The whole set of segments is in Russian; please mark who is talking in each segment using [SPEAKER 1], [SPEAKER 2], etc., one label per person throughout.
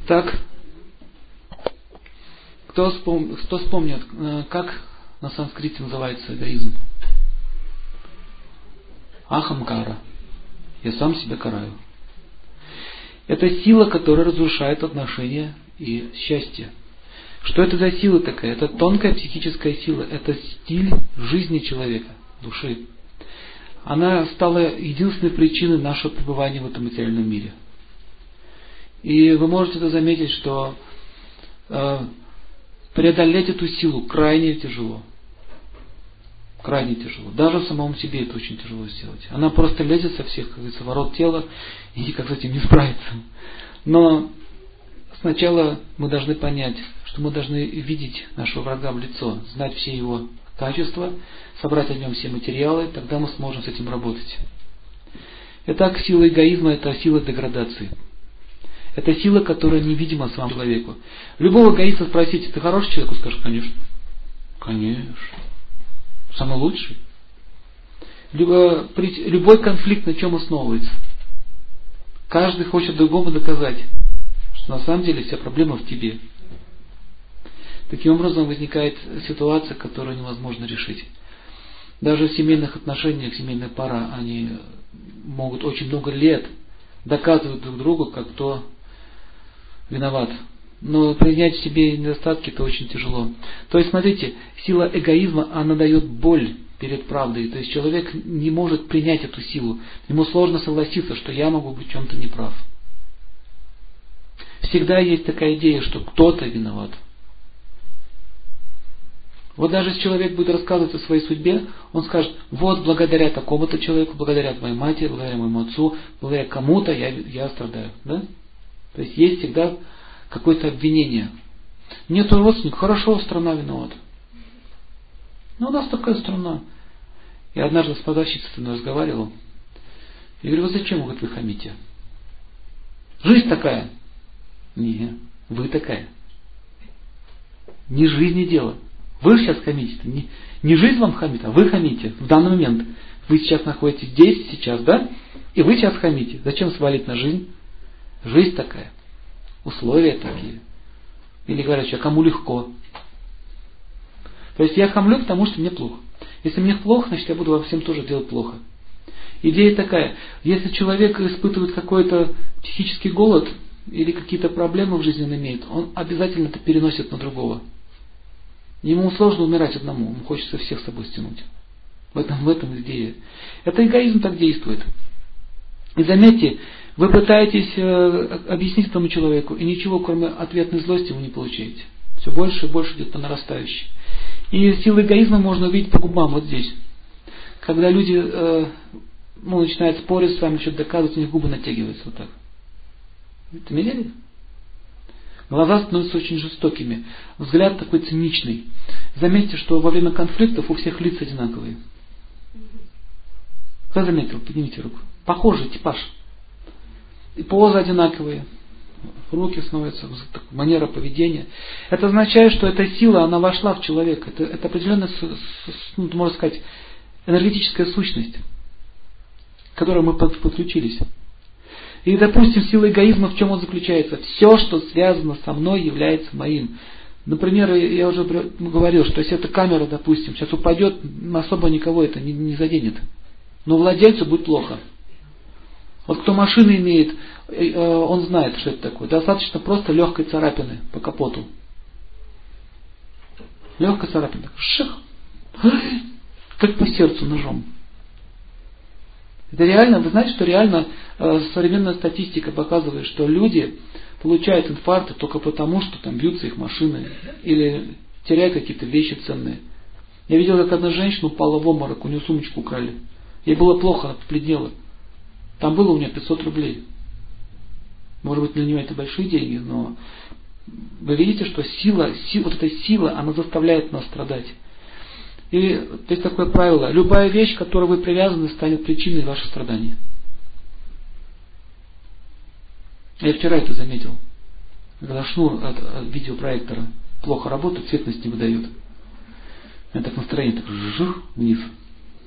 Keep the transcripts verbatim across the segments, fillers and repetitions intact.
[SPEAKER 1] Так, кто, вспом... кто вспомнит, как на санскрите называется эгоизм? Ахамкара. Я сам себя караю. Это сила, которая разрушает отношения и счастье. Что это за сила такая? Это тонкая психическая сила. Это стиль жизни человека, души. Она стала единственной причиной нашего пребывания в этом материальном мире. И вы можете это заметить, что э, преодолеть эту силу крайне тяжело. Крайне тяжело. Даже самому себе это очень тяжело сделать. Она просто лезет со всех, как говорится, ворот тела и никак с этим не справится. Но сначала мы должны понять, что мы должны видеть нашего врага в лицо, знать все его качества, собрать о нем все материалы, тогда мы сможем с этим работать. Итак, сила эгоизма – это сила деградации. Это сила, которая невидима самому человеку. Любого эгоиста спросите, ты хороший человек? Он скажет, конечно. Конечно. Самый лучший. Любой конфликт на чем основывается? Каждый хочет другому доказать, что на самом деле вся проблема в тебе. Таким образом возникает ситуация, которую невозможно решить. Даже в семейных отношениях, семейная пара, они могут очень много лет доказывать друг другу, как кто виноват. Но принять в себе недостатки это очень тяжело. То есть, смотрите, сила эгоизма, она дает боль перед правдой. То есть человек не может принять эту силу. Ему сложно согласиться, что я могу быть в чем-то неправ. Всегда есть такая идея, что кто-то виноват. Вот даже если человек будет рассказывать о своей судьбе, он скажет, вот благодаря такому-то человеку, благодаря твоей матери, благодаря моему отцу, благодаря кому-то я, я страдаю. Да? То есть есть всегда какое-то обвинение. Нет родственников, хорошо, страна виновата. Но у нас такая страна. Я однажды с продавщицей со мной разговаривал. Я говорю, вы зачем, говорит, вы хамите? Жизнь такая. Не, вы такая. Не жизнь и дело. Вы сейчас хамите. Не, не жизнь вам хамит, а вы хамите в данный момент. Вы сейчас находитесь здесь, сейчас, да? И вы сейчас хамите. Зачем свалить на жизнь? Жизнь такая. Условия такие. Или говорят, что кому легко. То есть я хамлю, потому что мне плохо. Если мне плохо, значит я буду во всем тоже делать плохо. Идея такая. Если человек испытывает какой-то психический голод или какие-то проблемы в жизни он имеет, он обязательно это переносит на другого. Ему сложно умирать одному, ему хочется всех с собой стянуть. В этом, в этом идея. Это эгоизм так действует. И заметьте, вы пытаетесь э, объяснить этому человеку, и ничего, кроме ответной злости, вы не получаете. Все больше и больше идет по нарастающей. И силу эгоизма можно увидеть по губам вот здесь. Когда люди э, ну, начинают спорить с вами, что-то доказывать, у них губы натягиваются вот так. Это видели? Глаза становятся очень жестокими. Взгляд такой циничный. Заметьте, что во время конфликтов у всех лица одинаковые. Кто заметил? Поднимите руку. Похожий типаж. И позы одинаковые. Руки становятся, манера поведения. Это означает, что эта сила, она вошла в человека. Это, это определенная, ну, можно сказать, энергетическая сущность, к которой мы подключились. И, допустим, сила эгоизма в чем он заключается? Все, что связано со мной, является моим. Например, я уже говорил, что если эта камера, допустим, сейчас упадет, особо никого это не, не заденет. Но владельцу будет плохо. Вот кто машины имеет, он знает, что это такое. Достаточно просто легкой царапины по капоту. Легкая царапина. Ших. Как по сердцу ножом. Это реально, вы знаете, что реально э, современная статистика показывает, что люди получают инфаркты только потому, что там бьются их машины или теряют какие-то вещи ценные. Я видел, как одна женщина упала в обморок, у нее сумочку украли. Ей было плохо, она побледнела. Там было у нее пятьсот рублей. Может быть, для нее это большие деньги, но вы видите, что сила, сила, вот эта сила, она заставляет нас страдать. И есть такое правило. Любая вещь, к которой вы привязаны, станет причиной ваших страданий. Я вчера это заметил. Когда шнур от, от видеопроектора плохо работает, цветность не выдает. У меня так настроение так жух вниз.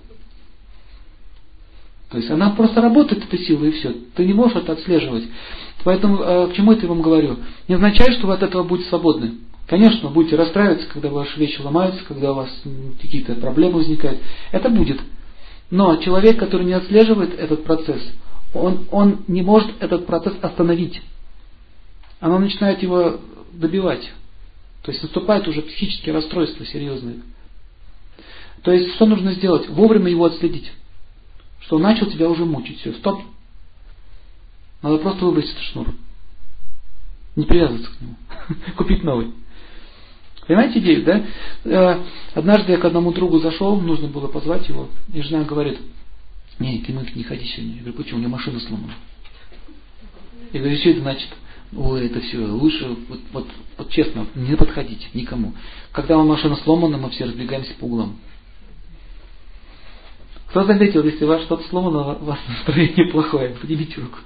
[SPEAKER 1] То есть она просто работает, эта сила, и все. Ты не можешь это отслеживать. Поэтому к чему это я вам говорю? Не означает, что вы от этого будете свободны. Конечно, вы будете расстраиваться, когда ваши вещи ломаются, когда у вас какие-то проблемы возникают. Это будет. Но человек, который не отслеживает этот процесс, он, он не может этот процесс остановить. Оно начинает его добивать. То есть наступает уже психические расстройства серьезные. То есть что нужно сделать? Вовремя его отследить. Что он начал тебя уже мучить. Все, стоп. Надо просто выбросить этот шнур. Не привязываться к нему. Купить новый. Понимаете идею, да? Однажды я к одному другу зашел, нужно было позвать его, и жена говорит: не, ты не ходи сегодня. Я говорю: почему? У меня машина сломана. Я говорю: что это значит? Ой, это все, лучше, вот, вот, вот честно, не подходить никому. Когда у машина сломана, мы все разбегаемся по углам. Кто заметил, если у вас что-то сломано, у вас настроение плохое? Поднимите руку.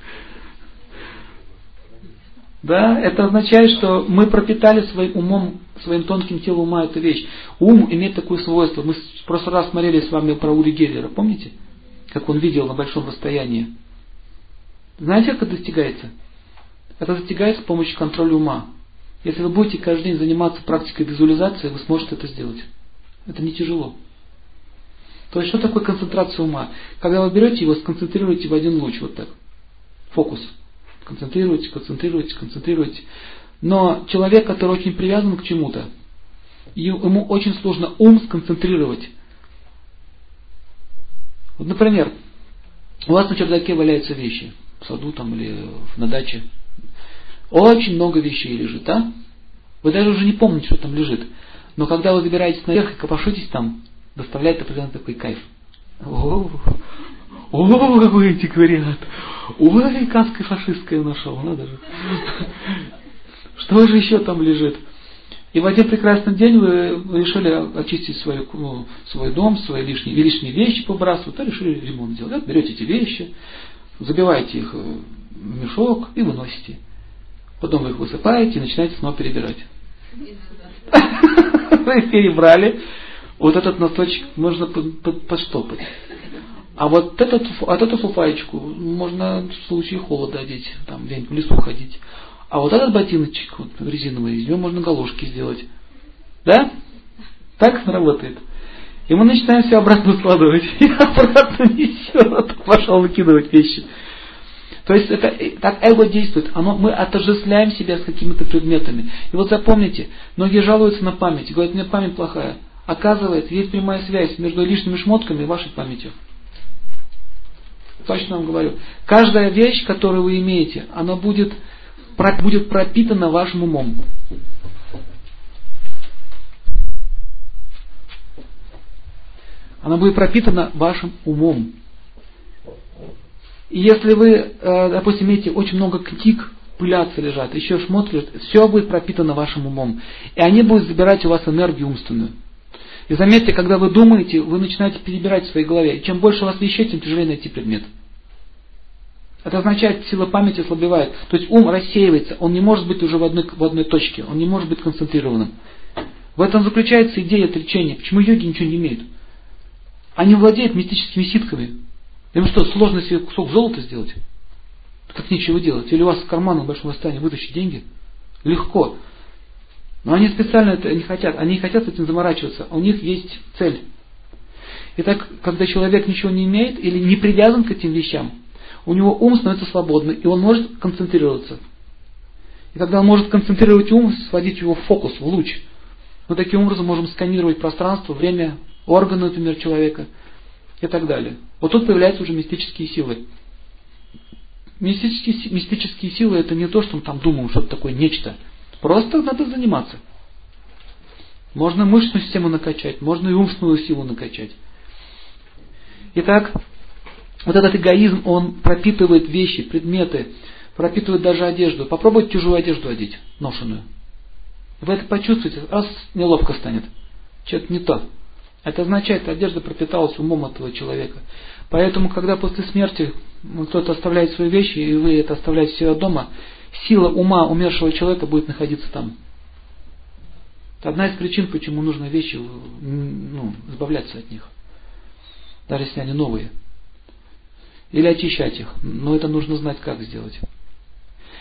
[SPEAKER 1] Да, это означает, что мы пропитали своим умом, своим тонким телом ума эту вещь. Ум имеет такое свойство. Мы в прошлый раз смотрели с вами про Ури Геллера, помните? Как он видел на большом расстоянии. Знаете, как это достигается? Это достигается с помощью контроля ума. Если вы будете каждый день заниматься практикой визуализации, вы сможете это сделать. Это не тяжело. То есть, что такое концентрация ума? Когда вы берете его, сконцентрируете в один луч, вот так. Фокус. Концентрируйте, концентрируйте, концентрируйте. Но человек, который очень привязан к чему-то, ему очень сложно ум сконцентрировать. Вот, например, у вас на чердаке валяются вещи, в саду там или на даче. Очень много вещей лежит, а? Вы даже уже не помните, что там лежит. Но когда вы забираетесь наверх и копошитесь там, доставляет определенный такой кайф. О, о, какой антиквариат! Ой, американское фашистское нашел, надо же. Что же еще там лежит? И в один прекрасный день вы решили очистить свой, ну, свой дом, свои лишние, лишние вещи побрасывать, а решили ремонт делать. Вот берете эти вещи, забиваете их в мешок и выносите. Потом вы их высыпаете и начинаете снова перебирать. Вы их перебрали. Вот этот носочек можно подштопать. А вот этот, вот эту фуфаечку можно в случае холода одеть, там где-нибудь в лесу ходить. А вот этот ботиночек вот, резиновый, из него можно галошки сделать. Да? Так работает. И мы начинаем все обратно складывать. И обратно несет. Пошел выкидывать вещи. То есть это так эго действует. Оно, мы отождествляем себя с какими-то предметами. И вот запомните, многие жалуются на память. Говорят: у меня память плохая. Оказывается, есть прямая связь между лишними шмотками и вашей памятью. Точно вам говорю. Каждая вещь, которую вы имеете, она будет, будет пропитана вашим умом. Она будет пропитана вашим умом. И если вы, допустим, имеете очень много книг, пылятся лежат, еще шмотки лежат, все будет пропитано вашим умом. И они будут забирать у вас энергию умственную. И заметьте, когда вы думаете, вы начинаете перебирать в своей голове. И чем больше у вас вещей, тем тяжелее найти предмет. Это означает, сила памяти ослабевает. То есть ум рассеивается, он не может быть уже в одной, в одной точке, он не может быть концентрированным. В этом заключается идея отречения. Почему йоги ничего не имеют? Они владеют мистическими ситками. Им что, сложно себе кусок золота сделать? Как нечего делать? Или у вас в кармане в большом расстоянии вытащить деньги? Легко. Но они специально это не хотят. Они не хотят с этим заморачиваться. У них есть цель. Итак, когда человек ничего не имеет или не привязан к этим вещам, у него ум становится свободным, и он может концентрироваться. И когда он может концентрировать ум, сводить его в фокус, в луч, мы таким образом можем сканировать пространство, время, органы, например, человека и так далее. Вот тут появляются уже мистические силы. Мистические, мистические силы — это не то, что мы там думаем, что-то такое, нечто. Просто надо заниматься. Можно мышечную систему накачать, можно и умственную силу накачать. Итак, вот этот эгоизм, он пропитывает вещи, предметы, пропитывает даже одежду. Попробуйте чужую одежду одеть, ношеную. Вы это почувствуете, раз неловко станет. Что-то не то. Это означает, что одежда пропиталась умом этого человека. Поэтому, когда после смерти кто-то оставляет свои вещи, и вы это оставляете себя дома, сила ума умершего человека будет находиться там. Это одна из причин, почему нужно вещи, ну, избавляться от них. Даже если они новые. Или очищать их. Но это нужно знать, как сделать.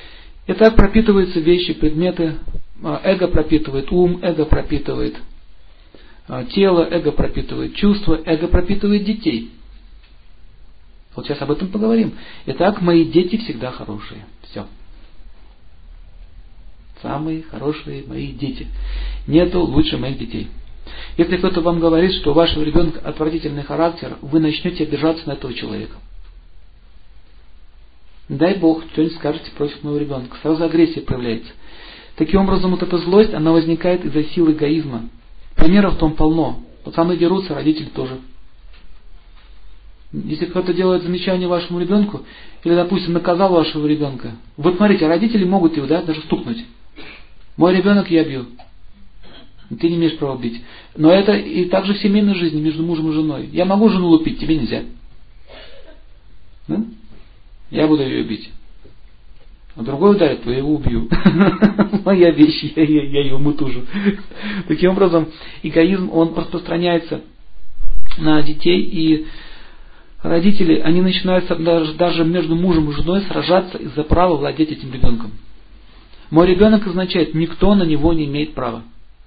[SPEAKER 1] И так пропитываются вещи, предметы. Эго пропитывает ум, эго пропитывает тело, эго пропитывает чувства, эго пропитывает детей. Вот сейчас об этом поговорим. Итак, мои дети всегда хорошие. Все. Самые хорошие мои дети. Нету лучше моих детей. Если кто-то вам говорит, что у вашего ребенка отвратительный характер, вы начнете обижаться на этого человека. Дай Бог, что-нибудь скажете против моего ребенка. Сразу агрессия проявляется. Таким образом, вот эта злость, она возникает из-за сил эгоизма. Примеров в том полно. Пацаны дерутся, родители тоже. Если кто-то делает замечание вашему ребенку, или, допустим, наказал вашего ребенка, вот смотрите, родители могут его, да, даже стукнуть. Мой ребенок, я бью. Ты не имеешь права бить. Но это и также в семейной жизни между мужем и женой. Я могу жену лупить, тебе нельзя. Да? Я буду ее бить. А другой ударит, то я его убью. Моя вещь, я, я, я ее мутужу. Таким образом, эгоизм, он распространяется на детей, и родители, они начинают даже, даже между мужем и женой сражаться из-за права владеть этим ребенком. Мой ребенок означает, никто на него не имеет права.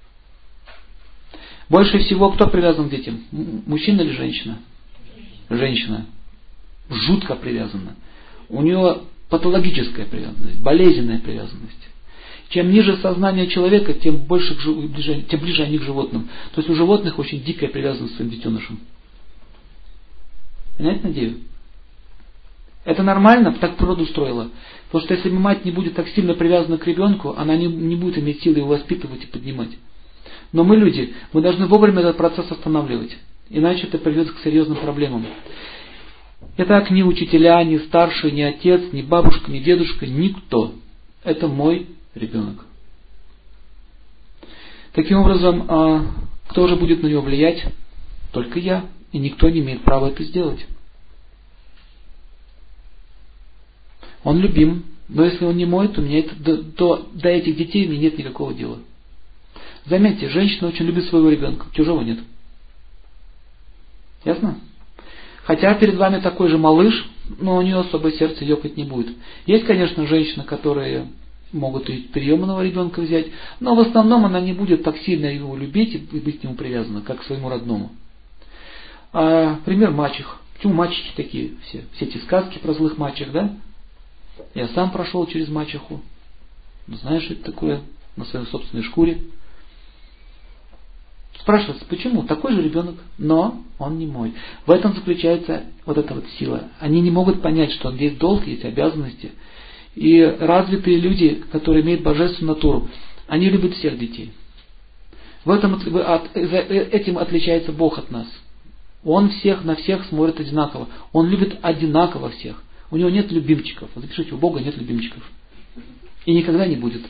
[SPEAKER 1] Больше всего кто привязан к детям? Мужчина или женщина? Женщина. Жутко привязана. У нее патологическая привязанность, болезненная привязанность. Чем ниже сознание человека, тем больше, тем ближе они к животным. То есть у животных очень дикая привязанность к своим детенышам. Понимаете, надеюсь? Это нормально, так природа устроила. Потому что если мать не будет так сильно привязана к ребенку, она не, не будет иметь силы его воспитывать и поднимать. Но мы люди, мы должны вовремя этот процесс останавливать. Иначе это приведет к серьезным проблемам. Итак, ни учителя, ни старший, ни отец, ни бабушка, ни дедушка, никто. Это мой ребенок. Таким образом, кто же будет на него влиять? Только я. И никто не имеет права это сделать. Он любим, но если он не мой, то, мне это, до, до, до этих детей мне нет никакого дела. Заметьте, женщина очень любит своего ребенка, чужого нет. Ясно? Хотя перед вами такой же малыш, но у нее особое сердце ёкать не будет. Есть, конечно, женщины, которые могут и приемного ребенка взять, но в основном она не будет так сильно его любить и быть к нему привязана, как к своему родному. А, пример мачех. Почему мачехи такие все? Все эти сказки про злых мачех, да? Я сам прошел через мачеху. Знаешь, что это такое? На своей собственной шкуре. Спрашивается, почему? Такой же ребенок, но он не мой. В этом заключается вот эта вот сила. Они не могут понять, что есть долг, есть обязанности. И развитые люди, которые имеют божественную натуру, они любят всех детей. В этом, этим отличается Бог от нас. Он всех на всех смотрит одинаково. Он любит одинаково всех. У него нет любимчиков. Запишите, у Бога нет любимчиков. И никогда не будет.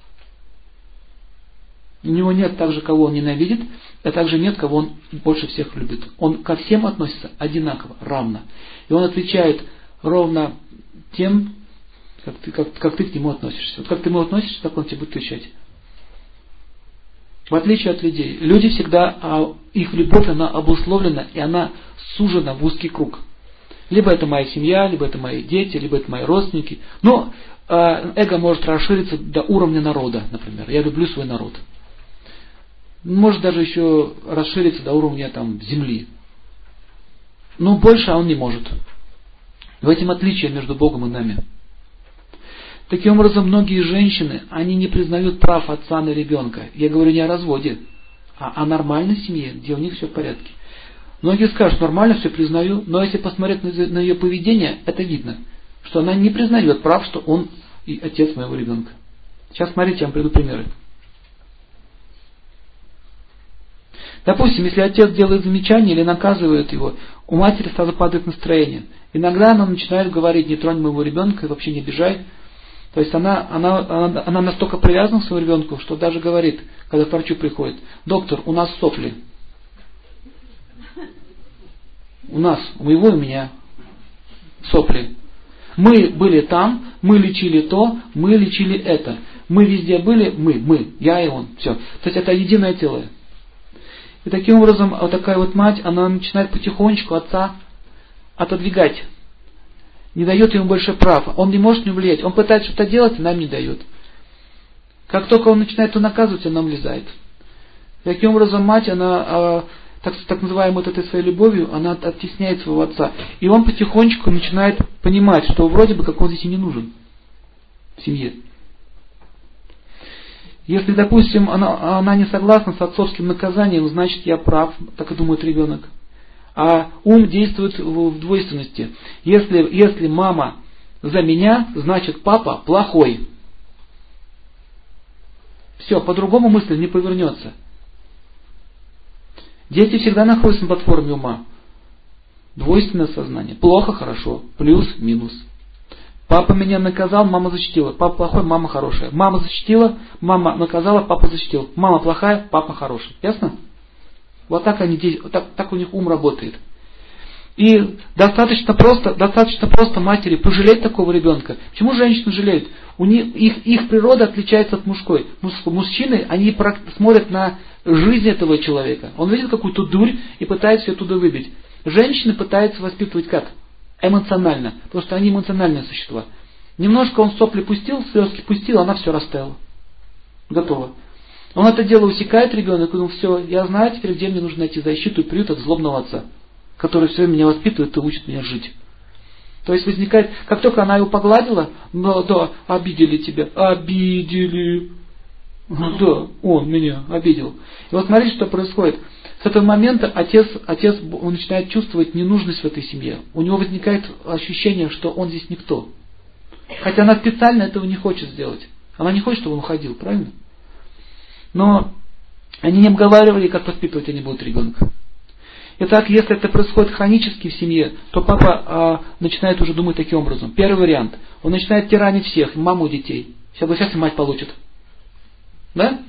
[SPEAKER 1] У него нет также, кого он ненавидит, а также нет, кого он больше всех любит. Он ко всем относится одинаково, равно. И он отвечает ровно тем, как ты, как, как ты к нему относишься. Вот как ты к нему относишься, так он тебе будет отвечать. В отличие от людей. Люди всегда, их любовь, она обусловлена, и она сужена в узкий круг. Либо это моя семья, либо это мои дети, либо это мои родственники. Но эго может расшириться до уровня народа, например. Я люблю свой народ. Может даже еще расшириться до уровня там, земли. Но больше он не может. В этом отличие между Богом и нами. Таким образом, многие женщины, они не признают прав отца на ребенка. Я говорю не о разводе, а о нормальной семье, где у них все в порядке. Многие скажут, нормально все признаю, но если посмотреть на, на ее поведение, это видно, что она не признает прав, что он и отец моего ребенка. Сейчас смотрите, я вам приведу примеры. Допустим, если отец делает замечание или наказывает его, у матери сразу падает настроение. Иногда она начинает говорить, не тронь моего ребенка, вообще не обижай. То есть она, она, она, она настолько привязана к своему ребенку, что даже говорит, когда к врачу приходит, доктор, у нас сопли. У нас, у моего и у меня сопли. Мы были там, мы лечили то, мы лечили это. Мы везде были, мы, мы, я и он. Все. То есть это единое целое. И таким образом, вот такая вот мать, она начинает потихонечку отца отодвигать. не дает ему больше прав. Он не может не влиять. Он пытается что-то делать, нам не дает. Как только он начинает его наказывать, он нам влезает. Таким образом, мать, она, так, так называемой вот этой своей любовью, она оттесняет своего отца. И он потихонечку начинает понимать, что вроде бы как он здесь и не нужен в семье. Если, допустим, она, она не согласна с отцовским наказанием, значит, я прав, так и думает ребенок. А ум действует в, в двойственности. Если, если мама за меня, значит, папа плохой. Все, по-другому мысль не повернется. Дети всегда находятся на платформе ума. Двойственное сознание. Плохо, хорошо. Плюс, минус. Папа меня наказал, мама защитила. Папа плохой, мама хорошая. Мама защитила, мама наказала, папа защитил. Мама плохая, папа хороший. Ясно? Вот так, они, так, так у них ум работает. И достаточно просто, достаточно просто матери пожалеть такого ребенка. Почему женщины жалеют? У них, их, их природа отличается от мужской. Мужчины, они смотрят на жизнь этого человека. Он видит какую-то дурь и пытается ее оттуда выбить. Женщины пытаются воспитывать как? Эмоционально. Потому что они эмоциональные существа. Немножко он сопли пустил, слезки пустил, она все растаяла. Готово. Он это дело усекает, ребенок, и ну все, я знаю теперь, где мне нужно найти защиту и приют от злобного отца, который все время меня воспитывает и учит меня жить. То есть возникает, как только она его погладила, да, да, обидели тебя, обидели. Да, он меня обидел. И вот смотрите, что происходит. С этого момента отец, отец он начинает чувствовать ненужность в этой семье. У него возникает ощущение, что он здесь никто. Хотя она специально этого не хочет сделать. Она не хочет, чтобы он уходил, правильно? Но они не обговаривали, как воспитывать они будут ребенка. Итак, если это происходит хронически в семье, то папа а, начинает уже думать таким образом. Первый вариант. Он начинает тиранить всех, маму и детей. Сейчас, сейчас и мать получит. Да?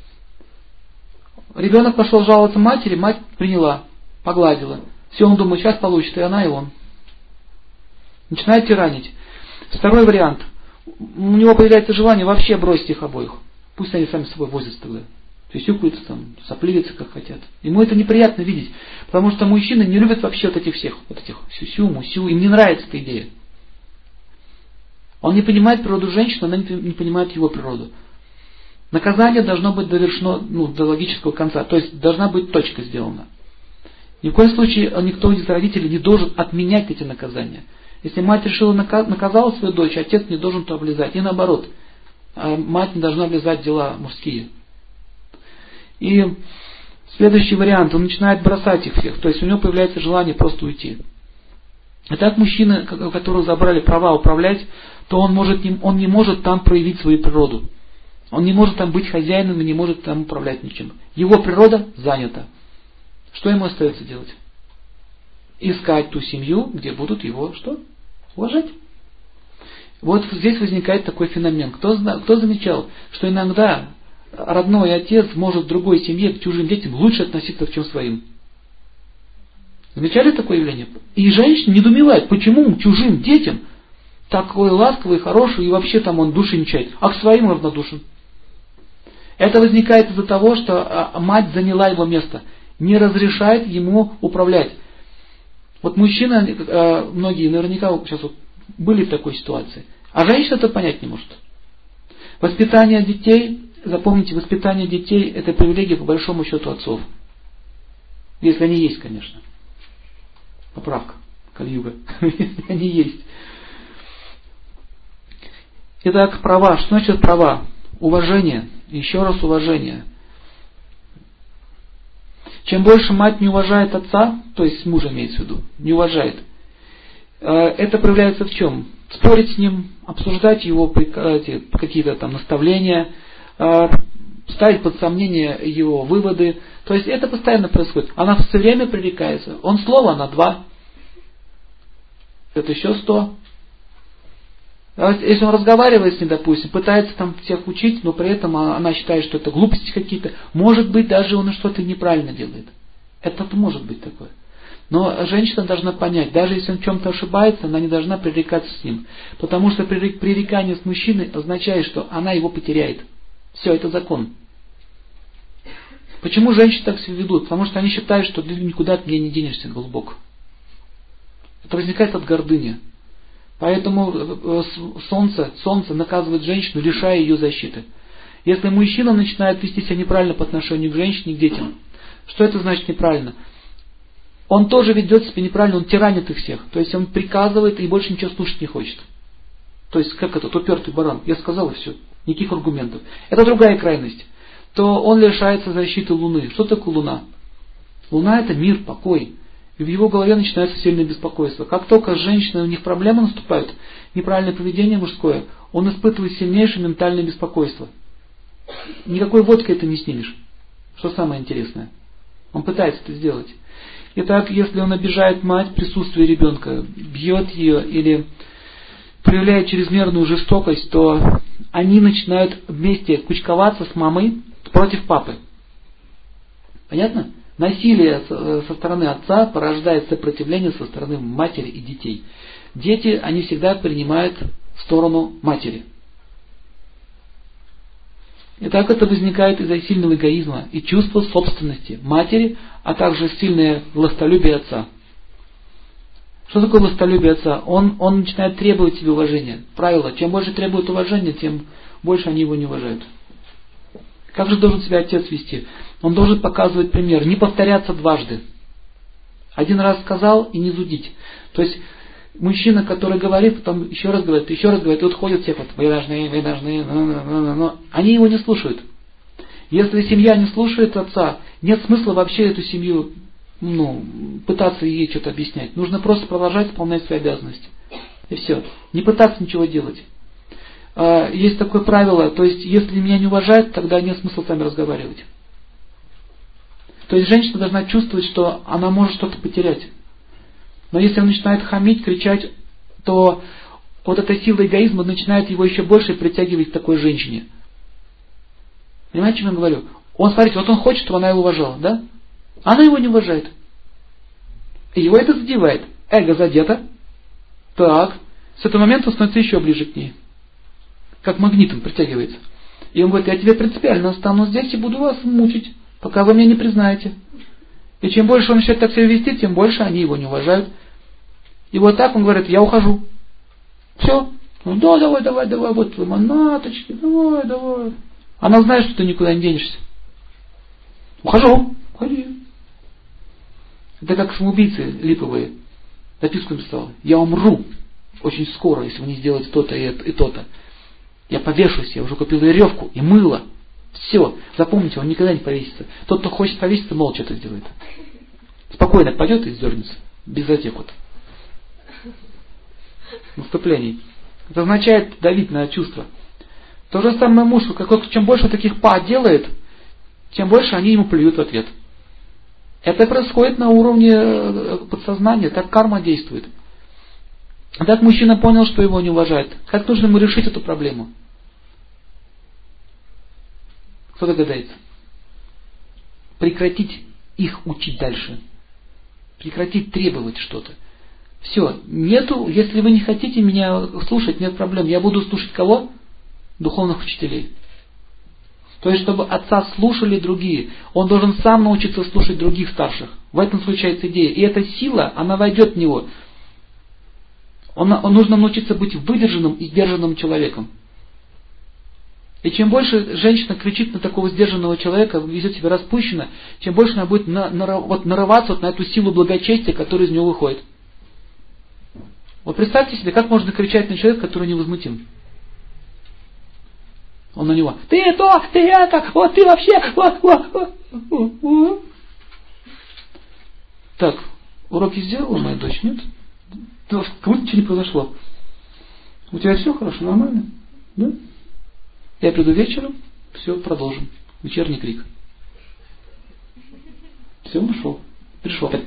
[SPEAKER 1] Ребенок пошел жаловаться матери, мать приняла, погладила. Все, он думает, сейчас получит и она, и он. Начинает тиранить. Второй вариант. У него появляется желание вообще бросить их обоих. Пусть они сами с собой возятся тогда. Сюсюкаются там, сопливятся как хотят. Ему это неприятно видеть. Потому что мужчины не любят вообще вот этих всех. Вот этих сюсю, мусю. Им не нравится эта идея. Он не понимает природу женщины, она не понимает его природу. Наказание должно быть довершено ну, до логического конца. То есть должна быть точка сделана. Ни в коем случае никто из родителей не должен отменять эти наказания. Если мать решила наказала свою дочь, отец не должен то облизать. И наоборот. Мать не должна влезать в дела мужские. И следующий вариант. Он начинает бросать их всех. То есть у него появляется желание просто уйти. И так мужчина, у которого забрали права управлять, то он, может, он не может там проявить свою природу. Он не может там быть хозяином и не может там управлять ничем. Его природа занята. Что ему остается делать? Искать ту семью, где будут его что? Уважать. Вот здесь возникает такой феномен. Кто, кто замечал, что иногда родной отец может в другой семье к чужим детям лучше относиться, чем своим? Замечали такое явление? И женщина недоумевает, почему чужим детям такой ласковый, хороший, и вообще там он души не чает, а к своим равнодушен. Это возникает из-за того, что мать заняла его место, не разрешает ему управлять. Вот мужчина, многие наверняка сейчас вот были в такой ситуации, а женщина это понять не может. Воспитание детей, запомните, воспитание детей это привилегия по большому счету отцов. Если они есть, конечно. Поправка. Кальюга. Если они есть. Итак, права. Что значит права? Уважение. Еще раз уважение. Чем больше мать не уважает отца, то есть мужа имеется в виду, не уважает, это проявляется в чем? Спорить с ним, обсуждать его какие-то там наставления, ставить под сомнение его выводы. То есть это постоянно происходит. Она все время пререкается. Он слово, она два. Это еще сто. Если он разговаривает с ней, допустим, пытается там всех учить, но при этом она считает, что это глупости какие-то, может быть, даже он что-то неправильно делает. Это может быть такое. Но женщина должна понять, даже если он в чем-то ошибается, она не должна пререкаться с ним. Потому что пререкание с мужчиной означает, что она его потеряет. Все, это закон. Почему женщины так себя ведут? Потому что они считают, что ты никуда от меня не денешься, голубок. Это возникает от гордыни. Поэтому солнце, солнце наказывает женщину, лишая ее защиты. Если мужчина начинает вести себя неправильно по отношению к женщине, к детям, что это значит неправильно? Он тоже ведет себя неправильно, он тиранит их всех. То есть он приказывает и больше ничего слушать не хочет. То есть как этот упертый баран. Я сказал и все. Никаких аргументов. Это другая крайность. То он лишается защиты Луны. Что такое Луна? Луна это мир, покой. И в его голове начинается сильное беспокойство. Как только женщина, у них проблемы наступают, неправильное поведение мужское, он испытывает сильнейшее ментальное беспокойство. Никакой водкой это не снимешь. Что самое интересное? Он пытается это сделать. Итак, если он обижает мать в присутствии ребенка, бьет ее или проявляет чрезмерную жестокость, то они начинают вместе кучковаться с мамой против папы. Понятно? Насилие со стороны отца порождает сопротивление со стороны матери и детей. Дети, они всегда принимают сторону матери. И так это возникает из-за сильного эгоизма и чувства собственности матери, а также сильное властолюбие отца. Что такое властолюбие отца? Он, он начинает требовать себе уважения. Правило, чем больше требует уважения, тем больше они его не уважают. Как же должен себя отец вести? Он должен показывать пример, не повторяться дважды. Один раз сказал и не зудить. То есть мужчина, который говорит, потом еще раз говорит, еще раз говорит, и вот ходят все, вот, вы должны, вы должны, но, но, но, но. Они его не слушают. Если семья не слушает отца, нет смысла вообще эту семью ну, пытаться ей что-то объяснять. Нужно просто продолжать исполнять свои обязанности. И все. Не пытаться ничего делать. Есть такое правило, то есть если меня не уважают, тогда нет смысла с вами разговаривать. То есть женщина должна чувствовать, что она может что-то потерять. Но если он начинает хамить, кричать, то вот эта сила эгоизма начинает его еще больше притягивать к такой женщине. Понимаете, о чем я говорю? Он, смотрите, вот он хочет, чтобы она его уважала, да? Она его не уважает. И его это задевает. Эго задето. Так. С этого момента он становится еще ближе к ней. Как магнитом притягивается. И он говорит, я тебе принципиально останусь здесь и буду вас мучить, пока вы меня не признаете. И чем больше он начинает так себя вести, тем больше они его не уважают. И вот так он говорит, я ухожу. Все. Ну да, давай, давай, давай, вот твои манаточки, давай, давай. Она знает, что ты никуда не денешься. Ухожу. Уходи. Это как самоубийцы липовые. Записку написал. Я умру очень скоро, если вы не сделаете то-то и, и то-то. Я повешусь, я уже купил веревку и мыло. Все. Запомните, он никогда не повесится. Тот, кто хочет повеситься, молча это сделает. Спокойно пойдет и сдернется. Без затех вот. Наступлений. Это означает давить на чувства. То же самое муж. Как, чем больше таких па делает, тем больше они ему плюют в ответ. Это происходит на уровне подсознания. Так карма действует. А так мужчина понял, что его не уважают. Как нужно ему решить эту проблему? Кто догадается? Прекратить их учить дальше. Прекратить требовать что-то. Все. Нету, если вы не хотите меня слушать, нет проблем. Я буду слушать кого? Духовных учителей. То есть, чтобы отца слушали другие, он должен сам научиться слушать других старших. В этом заключается идея. И эта сила, она войдет в него. Он, он нужно научиться быть выдержанным и сдержанным человеком. И чем больше женщина кричит на такого сдержанного человека, ведет себя распущенно, чем больше она будет на, на, вот, нарываться вот на эту силу благочестия, которая из него выходит. Вот представьте себе, как можно кричать на человека, который невозмутим. Он на него, ты то, ты это, вот ты вообще, вот, вот, вот, вот. Так, уроки сделала моя дочь, нет? Как будто ничего не произошло. У тебя все хорошо, нормально? Да? Я приду вечером, все, продолжим. Вечерний крик. Все, он ушел. Пришел опять.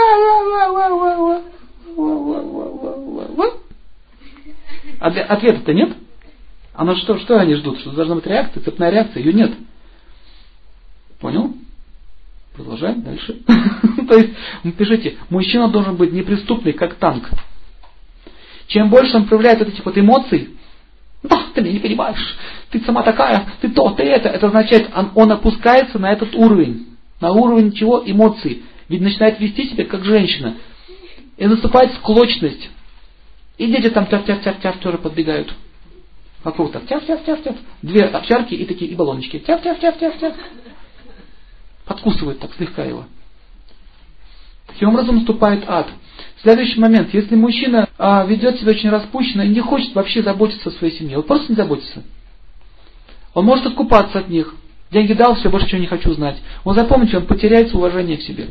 [SPEAKER 1] Ответа-то нет? А на что, что они ждут? Что должна быть реакция, цепная реакция? Ее нет. Понял? Продолжаем дальше. То есть, пишите, мужчина должен быть неприступный, как танк. Чем больше он проявляет вот этих вот эмоций, да, ты меня не понимаешь, ты сама такая, ты то, ты это, это означает, он, он опускается на этот уровень. На уровень чего? Эмоций. Ведь начинает вести себя как женщина. И наступает склочность. И дети там тяф-тяф-тяф-тяф тоже подбегают. Вокруг так тяф-тяф-тяф-тяф. Две овчарки и такие, и баллончики. Тяф-тяф-тяф-тяф-тяф. Подкусывают так слегка его. Таким образом наступает ад. Следующий момент. Если мужчина а, ведет себя очень распущенно и не хочет вообще заботиться о своей семье, он просто не заботится. Он может откупаться от них. Деньги дал, все, больше ничего не хочу знать. Он, запомните, он потеряет уважение к себе.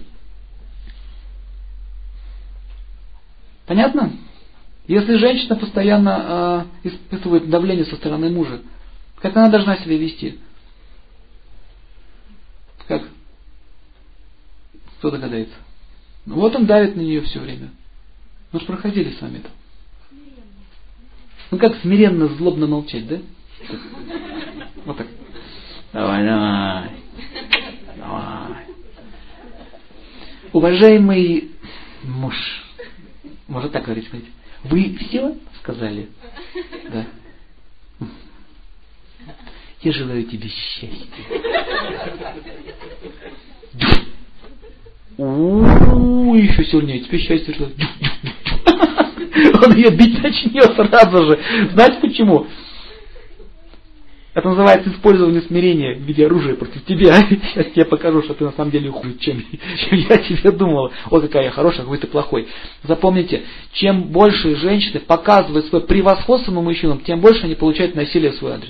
[SPEAKER 1] Понятно? Если женщина постоянно э, испытывает давление со стороны мужа, как она должна себя вести? Как? Кто догадается? Ну, вот он давит на нее все время. Мы же проходили с вами это. Ну как смиренно, злобно молчать, да? Вот так. Давай, давай. Давай. Уважаемый муж, можно так говорить, смотрите. Вы все сказали? Да. Я желаю тебе счастья. У-у-у, еще сильнее. Тебе счастье желаю. Он ее бить начнет сразу же. Знаете почему? Это называется использование смирения в виде оружия против тебя. Сейчас тебе покажу, что ты на самом деле хуй, чем, чем я тебе думала. О, какая я хорошая, какой ты плохой. Запомните, чем больше женщины показывают свое превосходство над мужчинам, тем больше они получают насилие в свой адрес.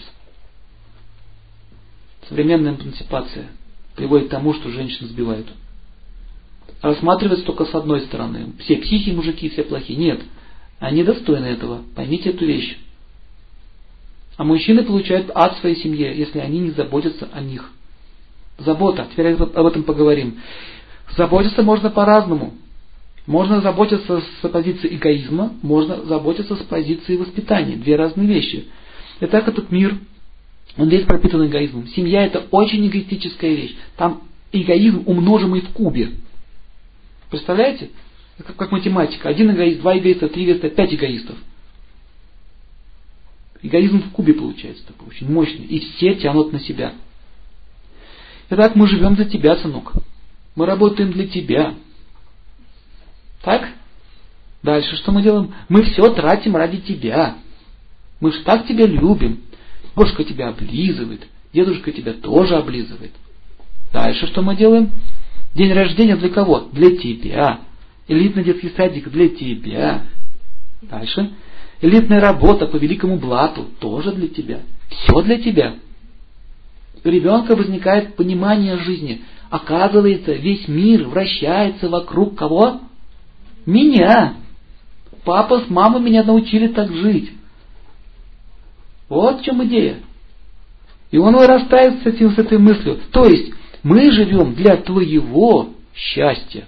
[SPEAKER 1] Современная эмансипация приводит к тому, что женщин сбивают. Рассматривается только с одной стороны. Все психи, мужики, все плохие. Нет, они достойны этого. Поймите эту вещь. А мужчины получают ад в своей семье, если они не заботятся о них. Забота. Теперь об этом поговорим. Заботиться можно по-разному. Можно заботиться с позиции эгоизма, можно заботиться с позиции воспитания. Две разные вещи. Итак, этот мир, он весь пропитан эгоизмом. Семья — это очень эгоистическая вещь. Там эгоизм умножимый в кубе. Представляете? Как, как математика. Один эгоист, два эгоиста, три эгоиста, пять эгоистов. Эгоизм в кубе получается такой, очень мощный. И все тянут на себя. Итак, мы живем за тебя, сынок. Мы работаем для тебя. Так? Дальше что мы делаем? Мы все тратим ради тебя. Мы же так тебя любим. Бабушка тебя облизывает. Дедушка тебя тоже облизывает. Дальше что мы делаем? День рождения для кого? Для тебя. Элитный детский садик для тебя. Дальше. Элитная работа по великому блату тоже для тебя. Все для тебя. У ребенка возникает понимание жизни. Оказывается, весь мир вращается вокруг кого? Меня. Папа с мамой меня научили так жить. Вот в чем идея. И он вырастает с, этим, с этой мыслью. То есть, мы живем для твоего счастья.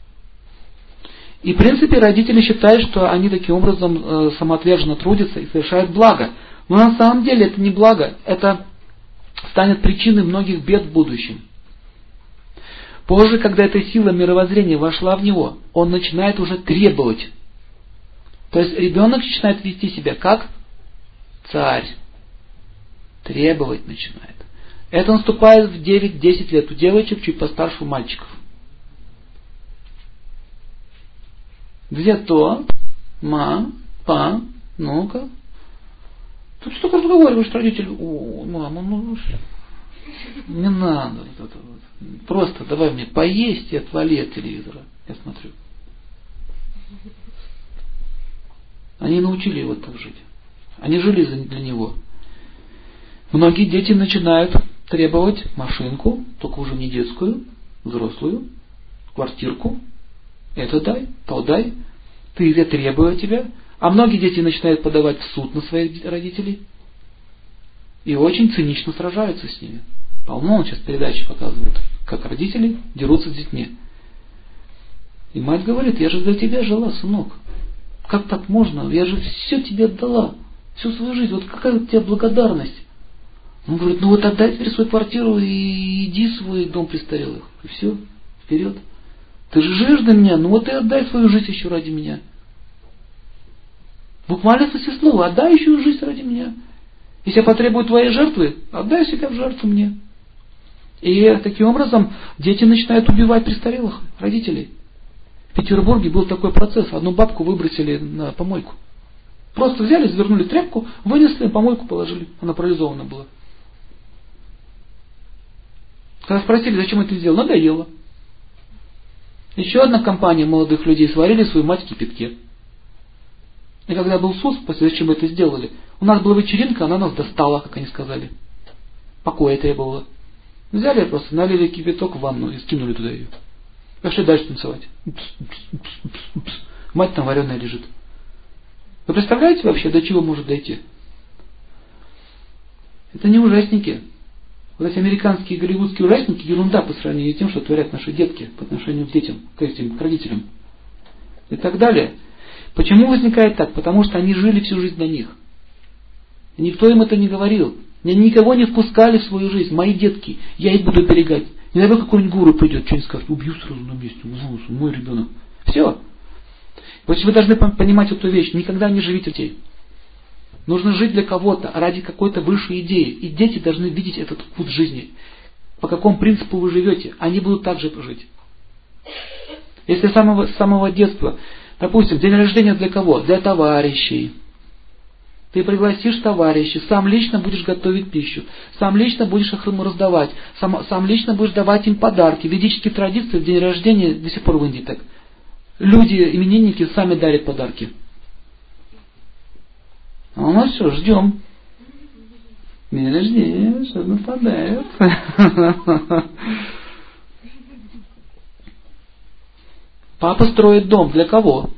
[SPEAKER 1] И в принципе родители считают, что они таким образом э, самоотверженно трудятся и совершают благо. Но на самом деле это не благо, это станет причиной многих бед в будущем. Позже, когда эта сила мировоззрения вошла в него, он начинает уже требовать. То есть ребенок начинает вести себя как царь. Требовать начинает. Это наступает в девять-десять лет у девочек, чуть постарше у мальчиков. Где то? Ма? Па? Ну-ка. Тут столько разговариваешь, родители. О, мама, ну не надо. Просто давай мне поесть и отвали от телевизора. Я смотрю. Они научили его так жить. Они жили для него. Многие дети начинают требовать машинку, только уже не детскую, взрослую, квартирку. Это дай, то дай. Ты, я требую от тебя. А многие дети начинают подавать в суд на своих родителей. И очень цинично сражаются с ними. Полно сейчас передачи показывают, как родители дерутся с детьми. И мать говорит: я же для тебя жила, сынок. Как так можно? Я же все тебе отдала. Всю свою жизнь. Вот какая у тебя благодарность? Он говорит: ну вот отдай теперь свою квартиру и иди в свой дом престарелых. И все, вперед. Ты же живешь для меня, ну вот и отдай свою жизнь еще ради меня. Буквально со все слова: отдай еще жизнь ради меня. Если я потребую твоей жертвы, отдай себя в жертву мне. И таким образом дети начинают убивать престарелых родителей. В Петербурге был такой процесс. Одну бабку выбросили на помойку. Просто взяли, завернули тряпку, вынесли, помойку положили. Она парализована была. Когда спросили, зачем это сделал, надоело. Еще одна компания молодых людей сварили свою мать в кипятке. И когда был суд, после зачем мы это сделали, у нас была вечеринка, она нас достала, как они сказали. Покоя требовала. Взяли просто, налили кипяток в ванну и скинули туда ее. Пошли дальше танцевать. Мать там вареная лежит. Вы представляете вообще, до чего может дойти? Это не ужасники. Вот эти американские голливудские ужасники ерунда по сравнению с тем, что творят наши детки по отношению к детям, к этим, к родителям. И так далее. Почему возникает так? Потому что они жили всю жизнь для них. Никто им это не говорил. Никого не впускали в свою жизнь. Мои детки, я их буду оберегать. Не дай бог какой-нибудь гуру придет, что-нибудь скажет, убью сразу на месте, мой ребенок. Все. Вот вы должны понимать эту вещь. Никогда не живите детей. Нужно жить для кого-то, ради какой-то высшей идеи. И дети должны видеть этот путь жизни. По какому принципу вы живете, они будут так же жить. Если с самого, с самого детства, допустим, день рождения для кого? Для товарищей. Ты пригласишь товарищей, сам лично будешь готовить пищу, сам лично будешь их ему раздавать, сам, сам лично будешь давать им подарки. Ведические традиции в день рождения до сих пор в Индии так. Люди, именинники, сами дарят подарки. А у нас все, ждем. День рождения, что нападает. Папа строит дом для кого?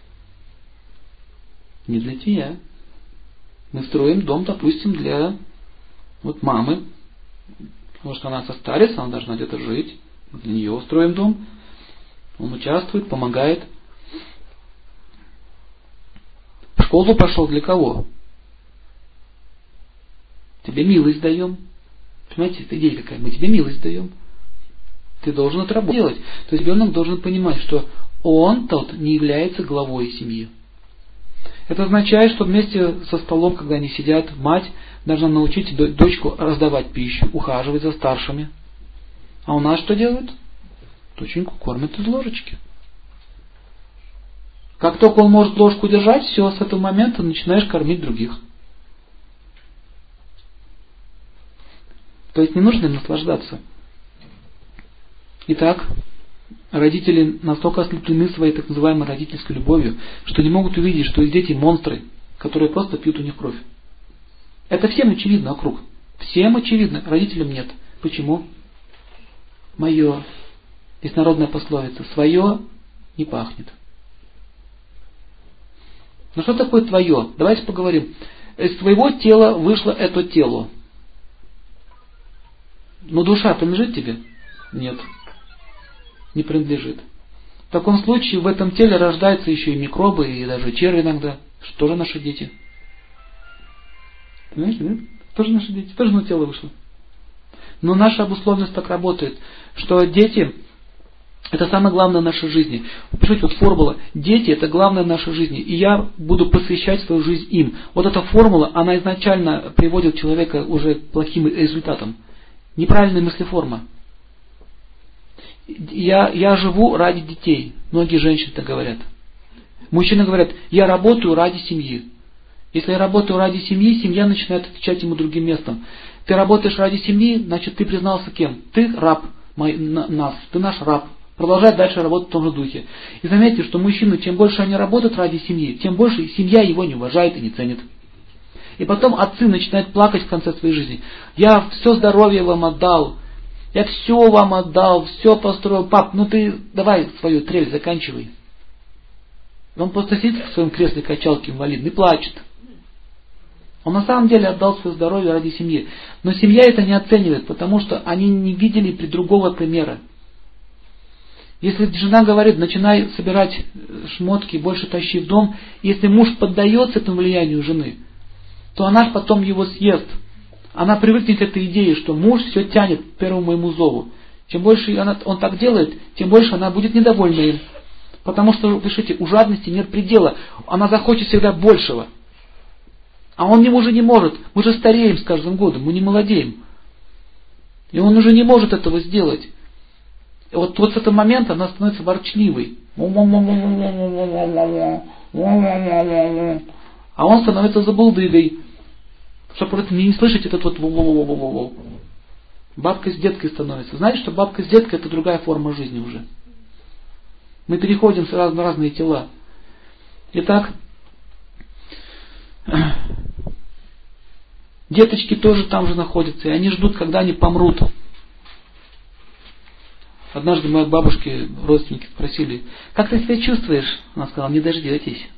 [SPEAKER 1] Не для тебя. Мы строим дом, допустим, для вот мамы. Потому что она состарится, она должна где-то жить. Для нее строим дом. Он участвует, помогает. В школу пошел для кого? Тебе милость даем. Понимаете, это идея какая? Мы тебе милость даем. Ты должен это работать делать. То есть ребенок должен понимать, что он тот не является главой семьи. Это означает, что вместе со столом, когда они сидят, мать должна научить дочку раздавать пищу, ухаживать за старшими. А у нас что делают? Доченьку кормят из ложечки. Как только он может ложку держать, все, с этого момента начинаешь кормить других. То есть не нужно им наслаждаться. Итак, родители настолько ослеплены своей так называемой родительской любовью, что не могут увидеть, что их дети монстры, которые просто пьют у них кровь. Это всем очевидно вокруг. Всем очевидно, родителям нет. Почему? Мое. Есть народная пословица. Свое не пахнет. Ну что такое твое? Давайте поговорим. Из твоего тела вышло это тело. Но душа принадлежит тебе? Нет. Не принадлежит. В таком случае в этом теле рождаются еще и микробы, и даже черви иногда, что тоже наши дети. Понимаете, да? Тоже наши дети, тоже на тело вышло. Но наша обусловленность так работает, что дети это самое главное в нашей жизни. Пишите, вот формула. Дети это главное в нашей жизни. И я буду посвящать свою жизнь им. Вот эта формула, она изначально приводит человека уже к плохим результатам. Неправильная мыслеформа. Я, я живу ради детей. Многие женщины так говорят. Мужчины говорят, я работаю ради семьи. Если я работаю ради семьи, семья начинает отвечать ему другим местом. Ты работаешь ради семьи, значит ты признался кем? Ты раб мой, на, нас, ты наш раб. Продолжай дальше работать в том же духе. И заметьте, что мужчины, чем больше они работают ради семьи, тем больше семья его не уважает и не ценит. И потом отцы начинают плакать в конце своей жизни. Я все здоровье вам отдал. Я все вам отдал, все построил. Пап, ну ты давай свою трель заканчивай. Он просто сидит в своем кресле качалке инвалидный и плачет. Он на самом деле отдал свое здоровье ради семьи. Но семья это не оценивает, потому что они не видели при другого примера. Если жена говорит, начинай собирать шмотки, больше тащи в дом, если муж поддается этому влиянию жены, то она потом его съест. Она привыкнет к этой идее, что муж все тянет к первому моему зову. Чем больше она, он так делает, тем больше она будет недовольна им. Потому что, пишите, у жадности нет предела. Она захочет всегда большего. А он уже не может. Мы же стареем с каждым годом, мы не молодеем. И он уже не может этого сделать. И вот, вот с этого момента она становится ворчливой. А он становится забулдыгой. Чтобы просто не слышать этот вот во-во-во-во-во-во. Бабка с деткой становится. Знаете, что бабка с деткой это другая форма жизни уже. Мы переходим сразу на разные тела. Итак, деточки тоже там же находятся, и они ждут, когда они помрут. Однажды моей бабушке родственники спросили: как ты себя чувствуешь? Она сказала: не дождетесь.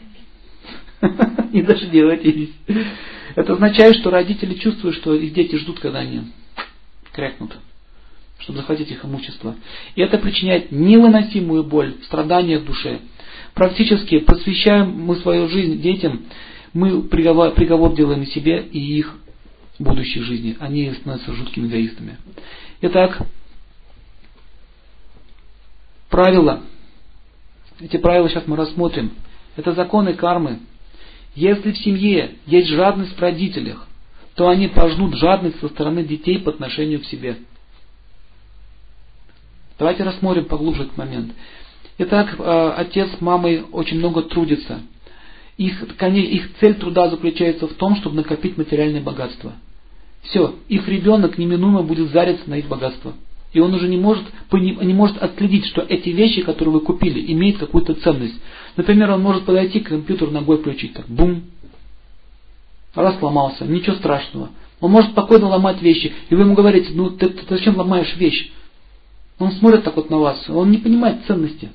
[SPEAKER 1] Не дождетесь. Это означает, что родители чувствуют, что их дети ждут, когда они крякнут, чтобы захватить их имущество. И это причиняет невыносимую боль, страдания в душе. Практически посвящаем мы свою жизнь детям, мы приговор, приговор делаем себе и их будущей жизни. Они становятся жуткими эгоистами. Итак, правила. Эти правила сейчас мы рассмотрим. Это законы кармы. Если в семье есть жадность в родителях, то они пожнут жадность со стороны детей по отношению к себе. Давайте рассмотрим поглубже этот момент. Итак, отец с мамой очень много трудятся. Их, их цель труда заключается в том, чтобы накопить материальное богатство. Все, их ребенок неминуемо будет зариться на их богатство. И он уже не может, не может отследить, что эти вещи, которые вы купили, имеют какую-то ценность. Например, он может подойти к компьютеру, ногой включить, так, бум, раз сломался, ничего страшного. Он может спокойно ломать вещи, и вы ему говорите: ну ты, ты зачем ломаешь вещь? Он смотрит так вот на вас, он не понимает ценности.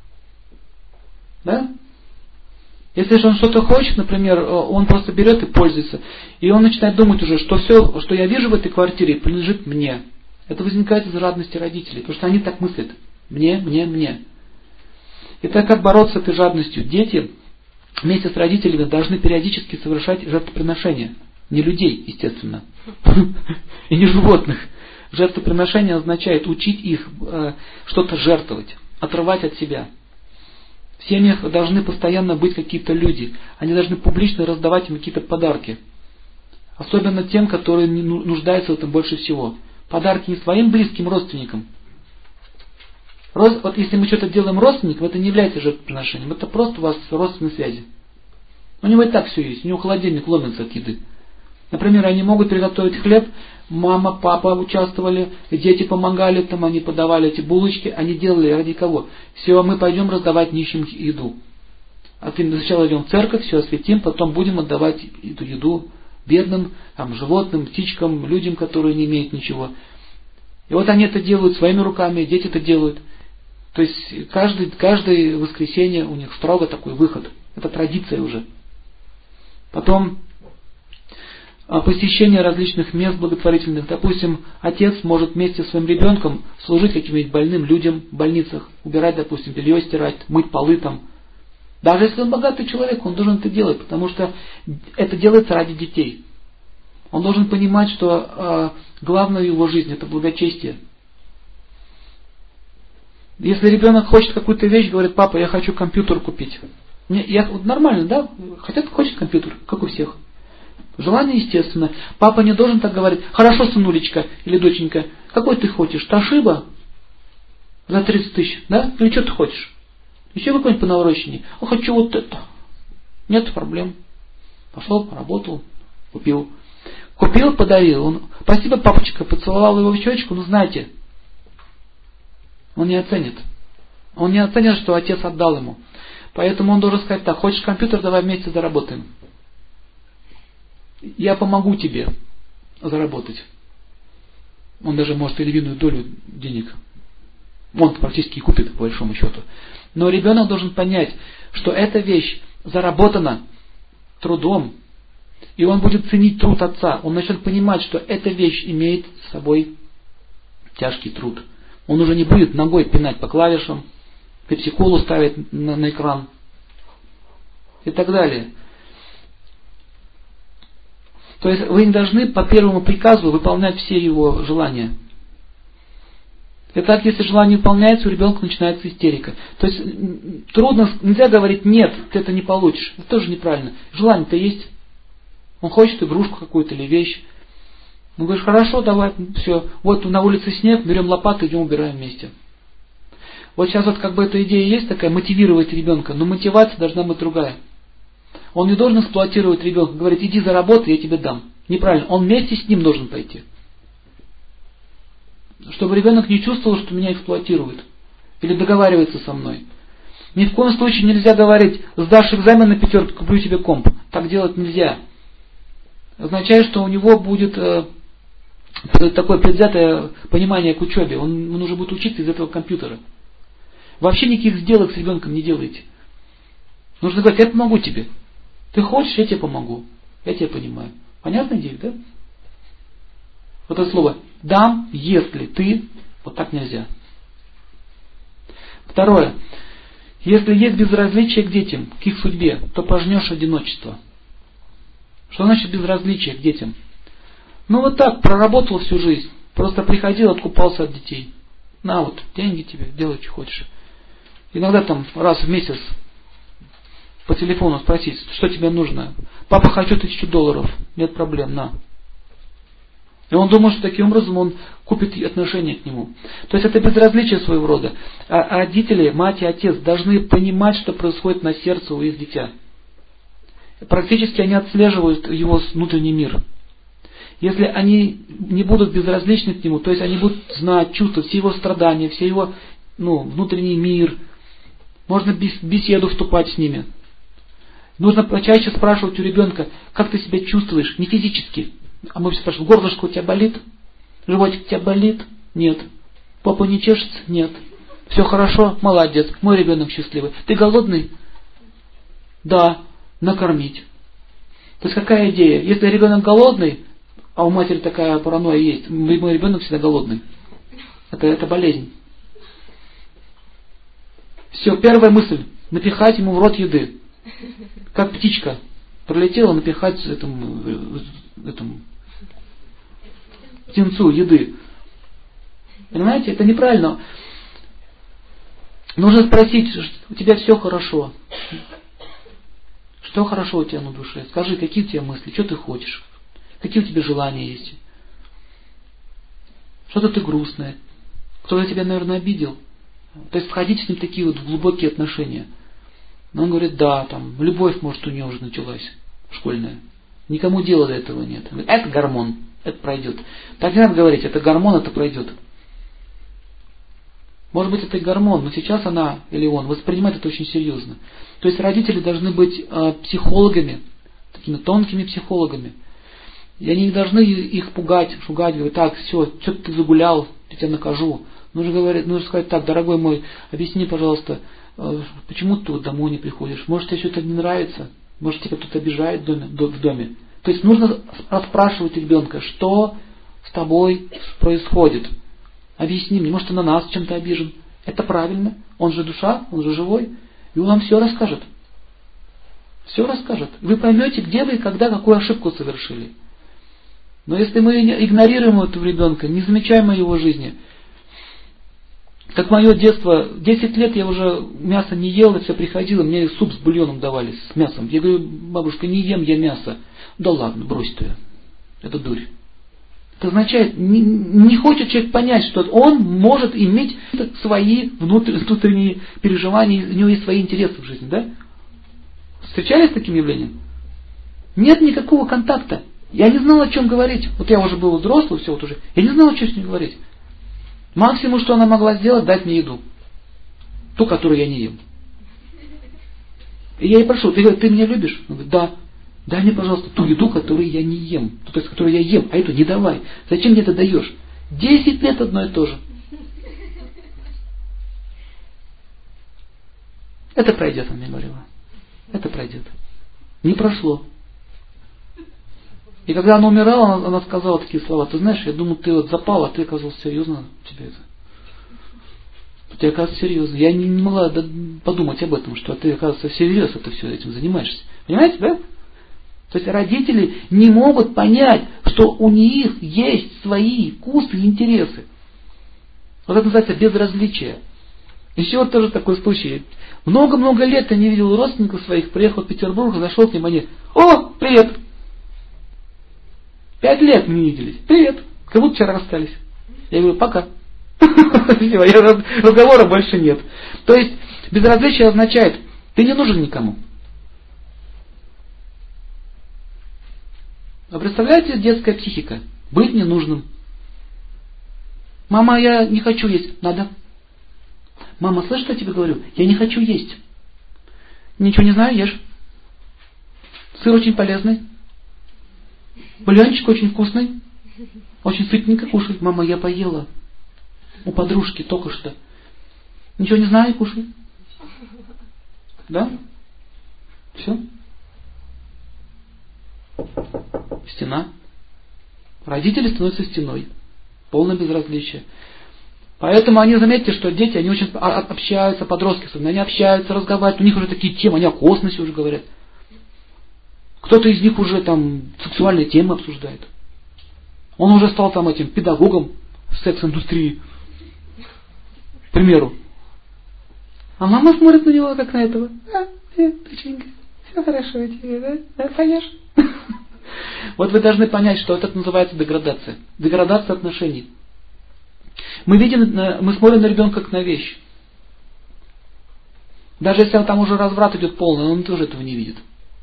[SPEAKER 1] Да? Если же он что-то хочет, например, он просто берет и пользуется, и он начинает думать уже, что все, что я вижу в этой квартире, принадлежит мне. Это возникает из жадности родителей, потому что они так мыслят. Мне, мне, мне. Итак, как бороться с этой жадностью? Дети вместе с родителями должны периодически совершать жертвоприношения. Не людей, естественно. И не животных. Жертвоприношение означает учить их что-то жертвовать, отрывать от себя. В семьях должны постоянно быть какие-то люди. Они должны публично раздавать им какие-то подарки. Особенно тем, которые нуждаются в этом больше всего. Подарки не своим близким родственникам. Вот если мы что-то делаем родственникам, это не является жертвоприношением. Это просто у вас родственные связи. У него и так все есть. У него холодильник ломится от еды. Например, они могут приготовить хлеб. Мама, папа участвовали, дети помогали, там они подавали эти булочки. Они делали ради кого? Все, мы пойдем раздавать нищим еду. А ты сначала идем в церковь, все осветим, потом будем отдавать эту еду бедным, там, животным, птичкам, людям, которые не имеют ничего. И вот они это делают своими руками, дети это делают. То есть каждый, каждое воскресенье у них строго такой выход. Это традиция уже. Потом посещение различных мест благотворительных. Допустим, отец может вместе с своим ребенком служить каким-нибудь больным людям в больницах, убирать, допустим, белье стирать, мыть полы там. Даже если он богатый человек, он должен это делать, потому что это делается ради детей. Он должен понимать, что э, главное в его жизни это благочестие. Если ребенок хочет какую-то вещь, говорит: папа, я хочу компьютер купить. Не, я, вот нормально, да? Хотят, хочет компьютер, как у всех. Желание естественно. Папа не должен так говорить: хорошо, сынулечка или доченька, какой ты хочешь? Тошиба за тридцать тысяч, да? Или что ты хочешь? Еще какой-нибудь по наворочению. А хочу вот это. Нет проблем. Пошел, поработал, купил. Купил, подарил. Он: спасибо, папочка, поцеловал его в щечку, но знаете, он не оценит. Он не оценит, что отец отдал ему. Поэтому он должен сказать так: хочешь компьютер, давай вместе заработаем. Я помогу тебе заработать. Он даже может и львиную долю денег. Он практически купит, по большому счету. Но ребенок должен понять, что эта вещь заработана трудом. И он будет ценить труд отца. Он начнет понимать, что эта вещь имеет с собой тяжкий труд. Он уже не будет ногой пинать по клавишам, пепси-колу ставить на, на экран и так далее. То есть вы не должны по первому приказу выполнять все его желания. Итак, если желание выполняется, у ребенка начинается истерика. То есть трудно, нельзя говорить: нет, ты это не получишь. Это тоже неправильно. Желание-то есть. Он хочет игрушку какую-то или вещь. Ну, говоришь: хорошо, давай, все. Вот на улице снег, берем лопату, идем убираем вместе. Вот сейчас вот как бы эта идея есть такая, мотивировать ребенка, но мотивация должна быть другая. Он не должен эксплуатировать ребенка, говорить, иди заработай, я тебе дам. Неправильно, он вместе с ним должен пойти. Чтобы ребенок не чувствовал, что меня эксплуатируют. Или договаривается со мной. Ни в коем случае нельзя говорить, сдашь экзамен на пятерку, куплю тебе комп. Так делать нельзя. Означает, что у него будет э, такое предвзятое понимание к учебе. Он, он уже будет учиться из этого компьютера. Вообще никаких сделок с ребенком не делайте. Нужно говорить, я помогу тебе. Ты хочешь, я тебе помогу. Я тебя понимаю. Понятная идея, да? Вот это слово «дам, если ты». Вот так нельзя. Второе. Если есть безразличие к детям, к их судьбе, то пожнешь одиночество. Что значит безразличие к детям? Ну вот так, проработал всю жизнь. Просто приходил, откупался от детей. На вот, деньги тебе, делай, что хочешь. Иногда там раз в месяц по телефону спросить, что тебе нужно. Папа, хочу тысячу долларов. Нет проблем, на. И он думал, что таким образом он купит отношение к нему. То есть это безразличие своего рода. А родители, мать и отец должны понимать, что происходит на сердце у их дитя. Практически они отслеживают его внутренний мир. Если они не будут безразличны к нему, то есть они будут знать, чувствовать все его страдания, все его ну, внутренний мир, можно в беседу вступать с ними. Нужно почаще спрашивать у ребенка, как ты себя чувствуешь, не физически. А мы все спрашиваем, горлышко у тебя болит? Животик у тебя болит? Нет. Попа не чешется? Нет. Все хорошо? Молодец. Мой ребенок счастливый. Ты голодный? Да. Накормить. То есть какая идея? Если ребенок голодный, а у матери такая паранойя есть, мой ребенок всегда голодный. Это, это болезнь. Все, первая мысль. Напихать ему в рот еды. Как птичка. Пролетела, напихать этому, этому птенцу еды. Понимаете, это неправильно. Нужно спросить, у тебя все хорошо. Что хорошо у тебя на душе? Скажи, какие у тебя мысли, что ты хочешь? Какие у тебя желания есть? Что-то ты грустное. Кто-то тебя, наверное, обидел. То есть входить с ним в такие вот глубокие отношения. Но он говорит, да, там, любовь, может, у нее уже началась, школьная. Никому дела до этого нет. Он говорит, это гормон, это пройдет. Так не надо говорить, это гормон, это пройдет. Может быть, это и гормон, но сейчас она или он воспринимает это очень серьезно. То есть родители должны быть э, психологами, такими тонкими психологами. И они не должны их пугать, шугать, говорить, так, все, что-то ты загулял, я тебя накажу. Нужно, говорить, нужно сказать, так, дорогой мой, объясни, пожалуйста, э, почему ты вот домой не приходишь? Может, тебе что-то не нравится? Может, тебя кто-то обижает в доме, в доме? То есть нужно расспрашивать ребенка, что с тобой происходит. Объясни мне, может, он на нас чем-то обижен. Это правильно. Он же душа, он же живой. И он вам все расскажет. Все расскажет. Вы поймете, где вы и когда какую ошибку совершили. Но если мы игнорируем этого ребенка, не замечаем его жизни, как мое детство, десять лет я уже мясо не ел, и все приходило, мне суп с бульоном давали, с мясом. Я говорю, бабушка, не ем я мясо. Да ладно, брось ты. Это дурь. Это означает, не, не хочет человек понять, что он может иметь свои внутренние переживания, у него есть свои интересы в жизни, да? Встречались с таким явлением? Нет никакого контакта. Я не знал, о чем говорить. Вот я уже был взрослый, все вот уже. Я не знал, что с ним говорить. Максимум, что она могла сделать, дать мне еду. Ту, которую я не ем. И я ей прошу, ты, ты меня любишь? Он говорит, да. Дай мне, пожалуйста, ту еду, которую я не ем. То есть, которую я ем, а эту не давай. Зачем мне это даешь? Десять лет одно и то же. Это пройдет, она мне говорила. Это пройдет. Не прошло. И когда она умирала, она, она сказала такие слова. Ты знаешь, я думаю, ты вот запал, а ты оказался серьезно. Тебе это. Ты оказывается серьезно. Я не, не могла подумать об этом, что ты, оказывается, всерьез это все этим занимаешься. Понимаете, да? То есть родители не могут понять, что у них есть свои вкусы и интересы. Вот это называется безразличие. Еще вот тоже такой случай. Много-много лет я не видел родственников своих, приехал в Петербург, зашел к ним, они, о, привет! Пять лет мы не виделись. Привет! Как будто вчера расстались. Я говорю, пока. Разговора больше нет. То есть безразличие означает, ты не нужен никому. А представляете, детская психика? Быть ненужным. Мама, я не хочу есть. Надо. Мама, слышишь, что я тебе говорю? Я не хочу есть. Ничего не знаю, ешь. Сыр очень полезный. Бульончик очень вкусный. Очень сытненько кушай. Мама, я поела. У подружки только что. Ничего не знаю, кушай. Да? Все. Стена. Родители становятся стеной. Полное безразличие. Поэтому они, заметьте, что дети, они очень общаются, подростки, они общаются, разговаривают, у них уже такие темы, они о космосе уже говорят. Кто-то из них уже там сексуальные темы обсуждает. Он уже стал там этим педагогом секс-индустрии. К примеру. А мама смотрит на него, как на этого. А, нет, доченька, все хорошо у тебя, да? Да, поешь? Вот вы должны понять, что это называется деградация. Деградация отношений. Мы видим, мы смотрим на ребенка как на вещь. Даже если там уже разврат идет полный, он тоже этого не видит.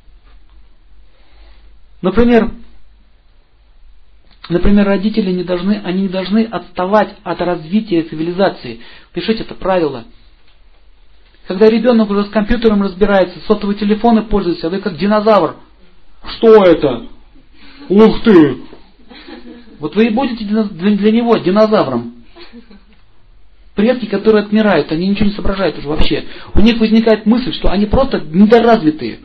[SPEAKER 1] Например, например, родители не должны, они не должны отставать от развития цивилизации. Пишите это правило. Когда ребенок уже с компьютером разбирается, сотовые телефоны пользуется, а вы как динозавр. Что это? Ух ты! Вот вы и будете для него динозавром. Предки, которые отмирают, они ничего не соображают уже вообще. У них возникает мысль, что они просто недоразвитые.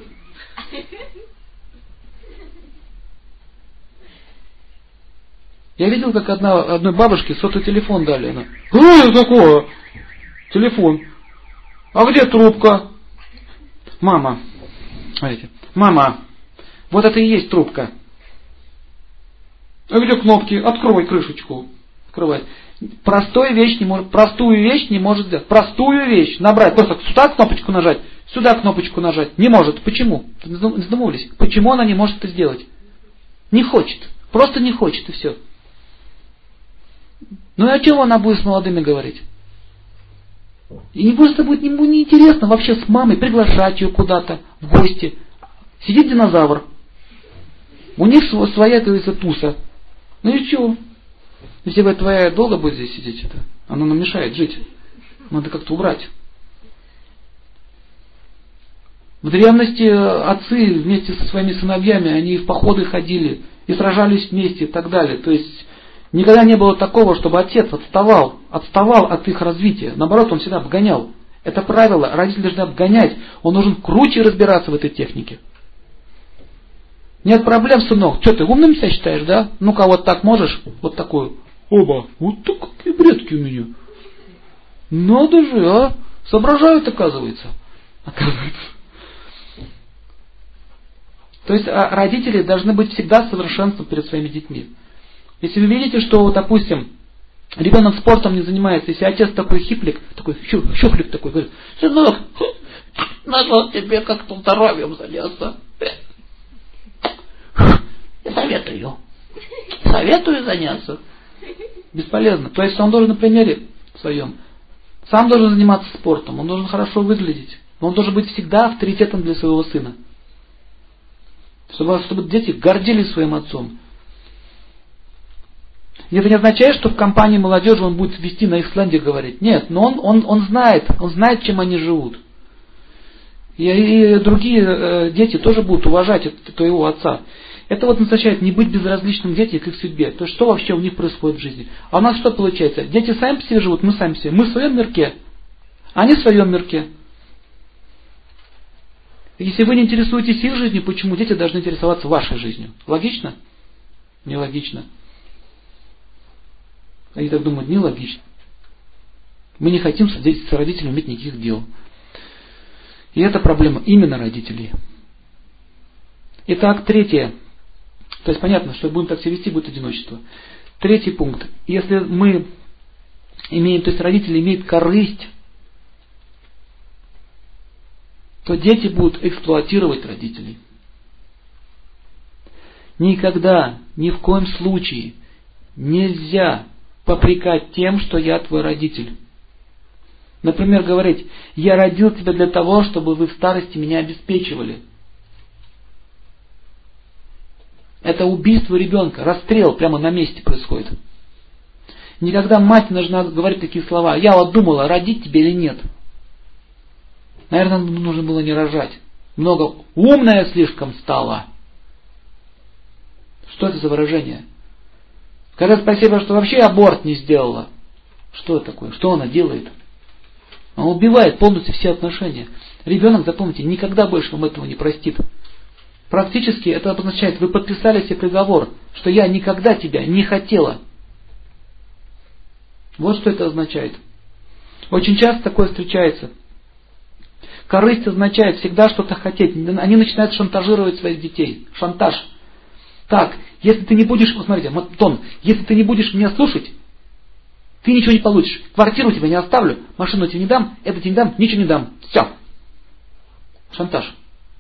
[SPEAKER 1] Я видел, как одна, одной бабушке сотовый телефон дали. Она, что это такое? Телефон. А где трубка? Мама. Смотрите. Мама. Вот это и есть трубка. А где кнопки? Открой крышечку. Открывай. Простую вещь не может, простую вещь не может сделать. Простую вещь набрать. Просто сюда кнопочку нажать, сюда кнопочку нажать. Не может. Почему? Задумывались? Почему она не может это сделать? Не хочет. Просто не хочет и все. Ну и о чем она будет с молодыми говорить? И не просто будет ему неинтересно вообще с мамой приглашать ее куда-то в гости. Сидит динозавр. У них своя, как говорится, туса. Ну и что? Если бы твоя долго будет здесь сидеть, это, она нам мешает жить. Надо как-то убрать. В древности отцы вместе со своими сыновьями, они в походы ходили и сражались вместе и так далее. То есть никогда не было такого, чтобы отец отставал, отставал от их развития. Наоборот, он всегда обгонял. Это правило, родители должны обгонять. Он должен круче разбираться в этой технике. Нет проблем, сынок. Что ты умным себя считаешь, да? Ну-ка, вот так можешь? Вот такую. Оба. Вот так какие предки у меня. Надо же, а? Соображают, оказывается. Оказывается. То есть родители должны быть всегда совершенством перед своими детьми. Если вы видите, что, допустим, ребенок спортом не занимается, если отец такой хиплик, такой щуплик такой, говорит, сынок, надо тебе как-то здоровьем заняться. Я советую. Советую заняться. Бесполезно. То есть он должен на примере своем. Сам должен заниматься спортом. Он должен хорошо выглядеть. Но он должен быть всегда авторитетом для своего сына. Чтобы, чтобы дети гордились своим отцом. И это не означает, что в компании молодежи он будет вести на их сленге говорить. Нет, но он, он, он знает, он знает, чем они живут. И, и другие э, дети тоже будут уважать твоего отца. Это вот означает не быть безразличным детям к их судьбе. То есть что вообще у них происходит в жизни. А у нас что получается? Дети сами по себе живут, мы сами по себе. Мы в своем мирке, они в своем мирке. Если вы не интересуетесь их жизнью, почему дети должны интересоваться вашей жизнью? Логично? Нелогично. Они так думают, нелогично. Мы не хотим с родителями иметь никаких дел. И это проблема именно родителей. Итак, третье. То есть понятно, что будем так себя вести, будет одиночество. Третий пункт. Если мы имеем, то есть родители имеют корысть, то дети будут эксплуатировать родителей. Никогда, ни в коем случае нельзя попрекать тем, что я твой родитель. Например, говорить, я родил тебя для того, чтобы вы в старости меня обеспечивали. Это убийство ребенка, расстрел прямо на месте происходит. Никогда мать не должна говорить такие слова. Я вот думала, родить тебе или нет. Наверное, нужно было не рожать. Много умная слишком стала. Что это за выражение? Скажи спасибо, что вообще аборт не сделала. Что это такое? Что она делает? Она убивает полностью все отношения. Ребенок, запомните, никогда больше вам этого не простит. Практически это обозначает, вы подписали себе приговор, что я никогда тебя не хотела. Вот что это означает. Очень часто такое встречается. Корысть означает всегда что-то хотеть. Они начинают шантажировать своих детей. Шантаж. Так, если ты не будешь, вот смотрите, Тон, если ты не будешь меня слушать, ты ничего не получишь. Квартиру тебе не оставлю, машину тебе не дам, это тебе не дам, ничего не дам. Все. Шантаж.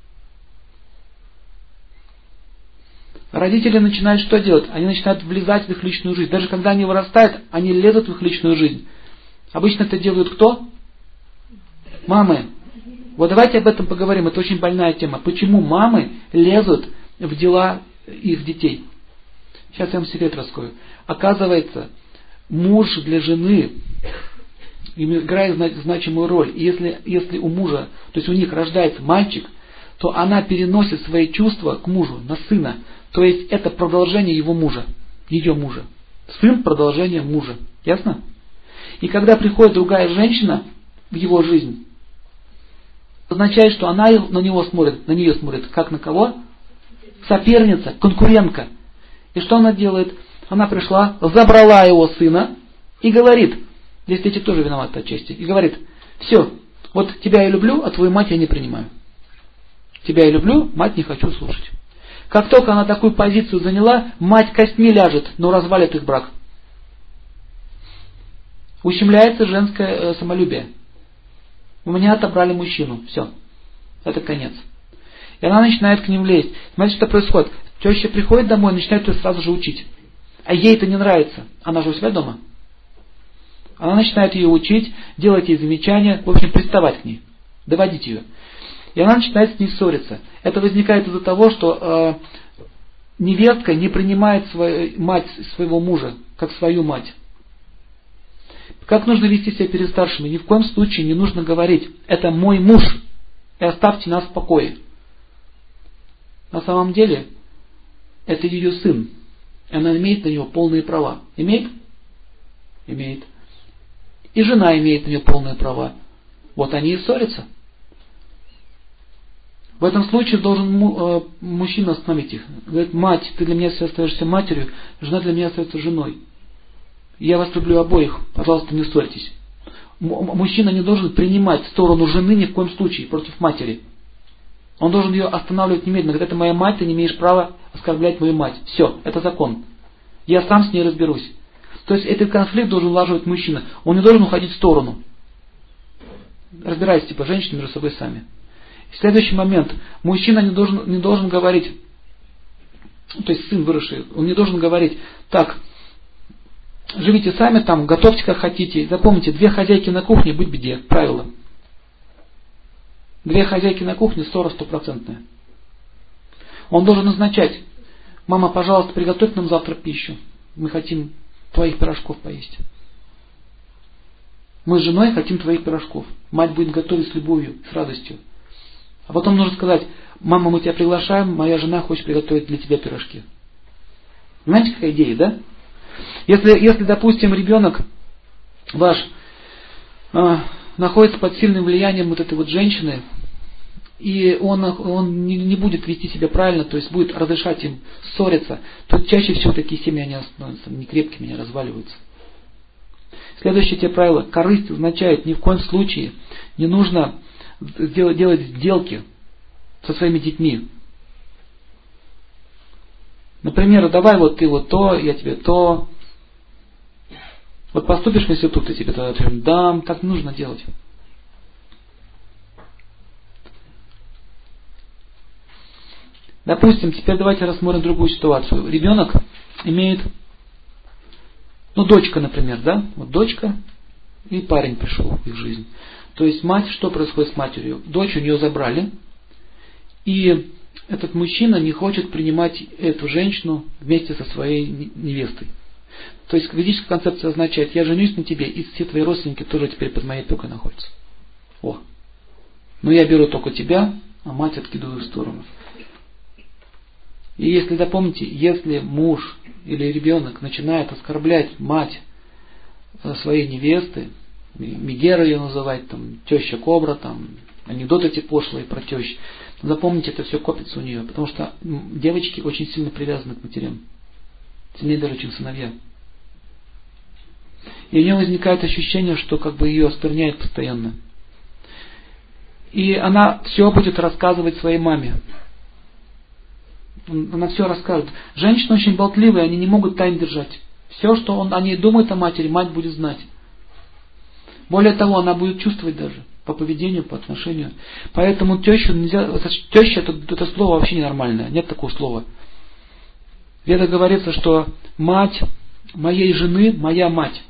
[SPEAKER 1] Родители начинают что делать? Они начинают влезать в их личную жизнь. Даже когда они вырастают, они лезут в их личную жизнь. Обычно это делают кто? Мамы. Вот давайте об этом поговорим. Это очень больная тема. Почему мамы лезут в дела их детей? Сейчас я вам секрет раскрою. Оказывается, муж для жены играет значимую роль. И если, если у мужа, то есть у них рождается мальчик, то она переносит свои чувства к мужу, на сына. То есть это продолжение его мужа, ее мужа. Сын – продолжение мужа. Ясно? И когда приходит другая женщина в его жизнь, означает, что она на него смотрит, на нее смотрит, как на кого? Соперница, конкурентка. И что она делает? Она пришла, забрала его сына и говорит, здесь дети тоже виноваты отчасти, и говорит, все, вот тебя я люблю, а твою мать я не принимаю. Тебя я люблю, мать не хочу слушать. Как только она такую позицию заняла, мать костьми ляжет, но развалит их брак. Ущемляется женское самолюбие. У меня отобрали мужчину. Все. Это конец. И она начинает к ним лезть. Смотрите, что происходит. Теща приходит домой и начинает ее сразу же учить. А ей это не нравится. Она же у себя дома. Она начинает ее учить, делать ей замечания, в общем, приставать к ней, доводить ее. И она начинает с ней ссориться. Это возникает из-за того, что э, невестка не принимает свою мать своего мужа, как свою мать. Как нужно вести себя перед старшими? Ни в коем случае не нужно говорить, это мой муж, и оставьте нас в покое. На самом деле, это ее сын. И она имеет на него полные права. Имеет? Имеет. И жена имеет на нее полные права. Вот они и ссорятся. В этом случае должен му, э, мужчина остановить их. Говорит, мать, ты для меня остаешься матерью, жена для меня остается женой. Я вас люблю обоих, пожалуйста, не ссорьтесь. М- мужчина не должен принимать сторону жены ни в коем случае против матери. Он должен ее останавливать немедленно. Говорит, это моя мать, ты не имеешь права оскорблять мою мать. Все, это закон. Я сам с ней разберусь. То есть этот конфликт должен улаживать мужчина. Он не должен уходить в сторону. Разбирайтесь, типа, женщины между собой сами. Следующий момент. Мужчина не должен, не должен говорить, то есть сын выросший, он не должен говорить, так, живите сами там, готовьте как хотите. Запомните, две хозяйки на кухне, будь беде. Правило. Две хозяйки на кухне, ссора стопроцентная. Он должен назначать, мама, пожалуйста, приготовь нам завтра пищу. Мы хотим твоих пирожков поесть. Мы с женой хотим твоих пирожков. Мать будет готовить с любовью, с радостью. А потом нужно сказать, мама, мы тебя приглашаем, моя жена хочет приготовить для тебя пирожки. Знаете, какая идея, да? Если, если допустим, ребенок ваш э, находится под сильным влиянием вот этой вот женщины, и он, он не, не будет вести себя правильно, то есть будет разрешать им ссориться, то чаще всего такие семьи они становятся некрепкими, они разваливаются. Следующее те правило. Корысть означает ни в коем случае не нужно делать, делать сделки со своими детьми. Например, давай вот ты вот то, я тебе то. Вот поступишь в институт, я тебе тогда дам. Так нужно делать. Допустим, теперь давайте рассмотрим другую ситуацию. Ребенок имеет, ну, дочка, например, да? Вот дочка и парень пришел в их жизнь. То есть мать, что происходит с матерью? Дочь у нее забрали, и этот мужчина не хочет принимать эту женщину вместе со своей невестой. То есть ведическая концепция означает, я женюсь на тебе, и все твои родственники тоже теперь под моей опекой находятся. О. Но я беру только тебя, а мать откидываю в сторону. И если, запомните, если муж или ребенок начинает оскорблять мать своей невесты, Мегера ее называть, там, теща кобра, там, анекдоты эти пошлые про тещ, запомните, это все копится у нее, потому что девочки очень сильно привязаны к матерям. Сильнее даже, чем сыновья. И у нее возникает ощущение, что как бы ее оскверняют постоянно. И она все будет рассказывать своей маме. Она все расскажет. Женщины очень болтливые, они не могут тайн держать. Все, что он о ней думает о матери, мать будет знать. Более того, она будет чувствовать даже по поведению, по отношению. Поэтому тещу нельзя... Теща это, это слово вообще ненормальное. Нет такого слова. В Ведах говорится, что мать моей жены моя мать.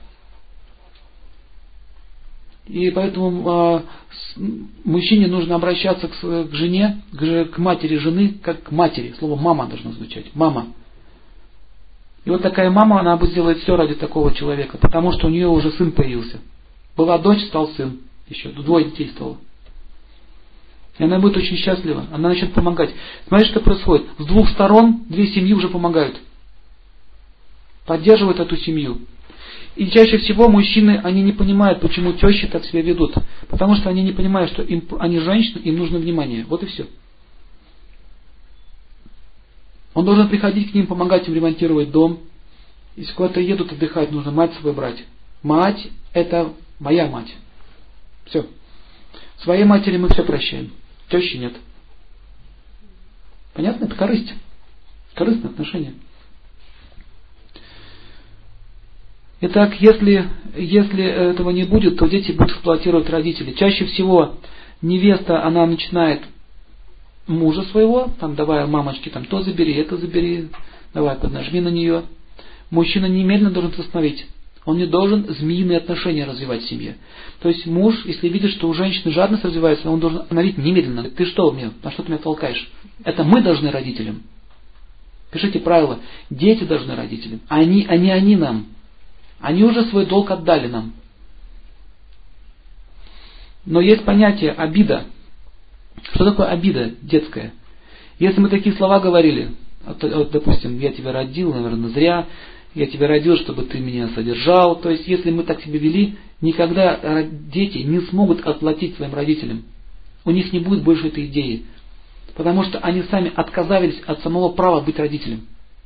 [SPEAKER 1] И поэтому э, мужчине нужно обращаться к, к жене, к, к матери жены, как к матери. Слово мама должно звучать. Мама. И вот такая мама, она будет делать все ради такого человека, потому что у нее уже сын появился. Была дочь, стал сын. Еще двое детей стало. И она будет очень счастлива. Она начнет помогать. Смотрите, что происходит. С двух сторон две семьи уже помогают. Поддерживают эту семью. И чаще всего мужчины, они не понимают, почему тещи так себя ведут. Потому что они не понимают, что им, они женщины, им нужно внимание. Вот и все. Он должен приходить к ним, помогать им ремонтировать дом. Если куда-то едут отдыхать, нужно мать свою брать. Мать – это моя мать. Все. Своей матери мы все прощаем. Тещи нет. Понятно? Это корысть. Корыстное отношение. Итак, если, если этого не будет, то дети будут эксплуатировать родителей. Чаще всего невеста, она начинает мужа своего, там, давай, мамочки, там, то забери, это забери, давай, поднажми на нее. Мужчина немедленно должен это остановить. Он не должен змеиные отношения развивать в семье. То есть муж, если видит, что у женщины жадность развивается, он должен остановить немедленно. Ты что мне, на что ты меня толкаешь? Это мы должны родителям. Пишите правила. Дети должны родителям. Они, а не они нам. Они уже свой долг отдали нам. Но есть понятие обида. Что такое обида детская? Если мы такие слова говорили, вот, допустим, я тебя родил, наверное, зря, я тебя родил, чтобы ты меня содержал. То есть, если мы так себя вели, никогда дети не смогут отплатить своим родителям. У них не будет больше этой идеи. Потому что они сами отказались от самого права быть родителем.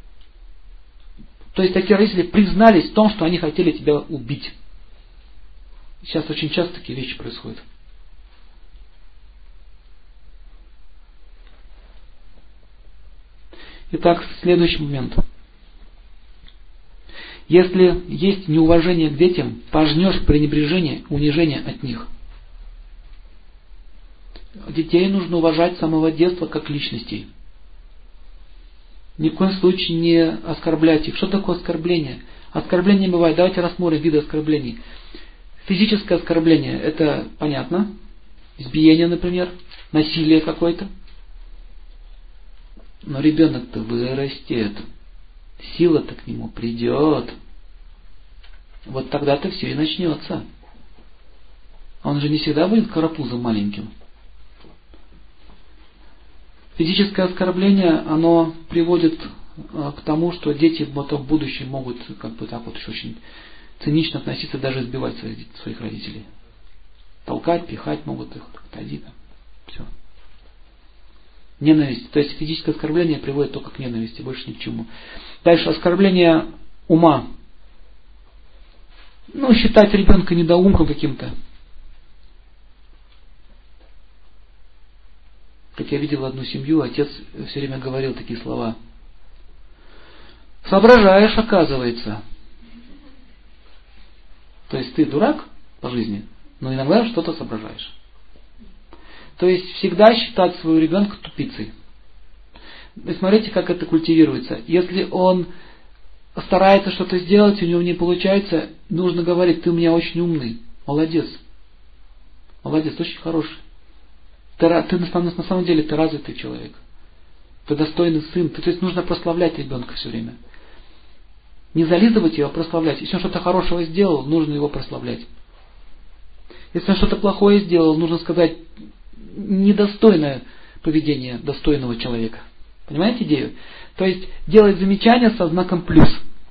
[SPEAKER 1] То есть, такие родители признались в том, что они хотели тебя убить. Сейчас очень часто такие вещи происходят. Итак, следующий момент. Если есть неуважение к детям, пожнешь пренебрежение, унижение от них. Детей нужно уважать с самого детства как личностей. Ни в коем случае не оскорблять их. Что такое оскорбление? Оскорбление бывает. Давайте рассмотрим виды оскорблений. Физическое оскорбление, это понятно. Избиение, например. Насилие какое-то. Но ребенок-то вырастет. Сила-то к нему придет. Вот тогда-то все и начнется. Он же не всегда будет карапузом маленьким. Физическое оскорбление, оно приводит к тому, что дети потом в будущем могут как бы так вот очень цинично относиться, даже избивать своих, своих родителей. Толкать, пихать могут их, отойди там. Все. Ненависть. То есть физическое оскорбление приводит только к ненависти, больше ни к чему. Дальше оскорбление ума. Ну, считать ребенка недоумком каким-то. Как я видел одну семью, отец все время говорил такие слова. Соображаешь, оказывается. То есть ты дурак по жизни, но иногда что-то соображаешь. То есть всегда считать своего ребенка тупицей. И смотрите, как это культивируется. Если он старается что-то сделать, у него не получается, нужно говорить, ты у меня очень умный, молодец. Молодец, очень хороший. Ты, ты на самом деле ты развитый человек. Ты достойный сын. То есть нужно прославлять ребенка все время. Не зализывать его, а прославлять. Если он что-то хорошего сделал, нужно его прославлять. Если он что-то плохое сделал, нужно сказать недостойное поведение достойного человека. Понимаете идею? То есть делать замечания со знаком плюс.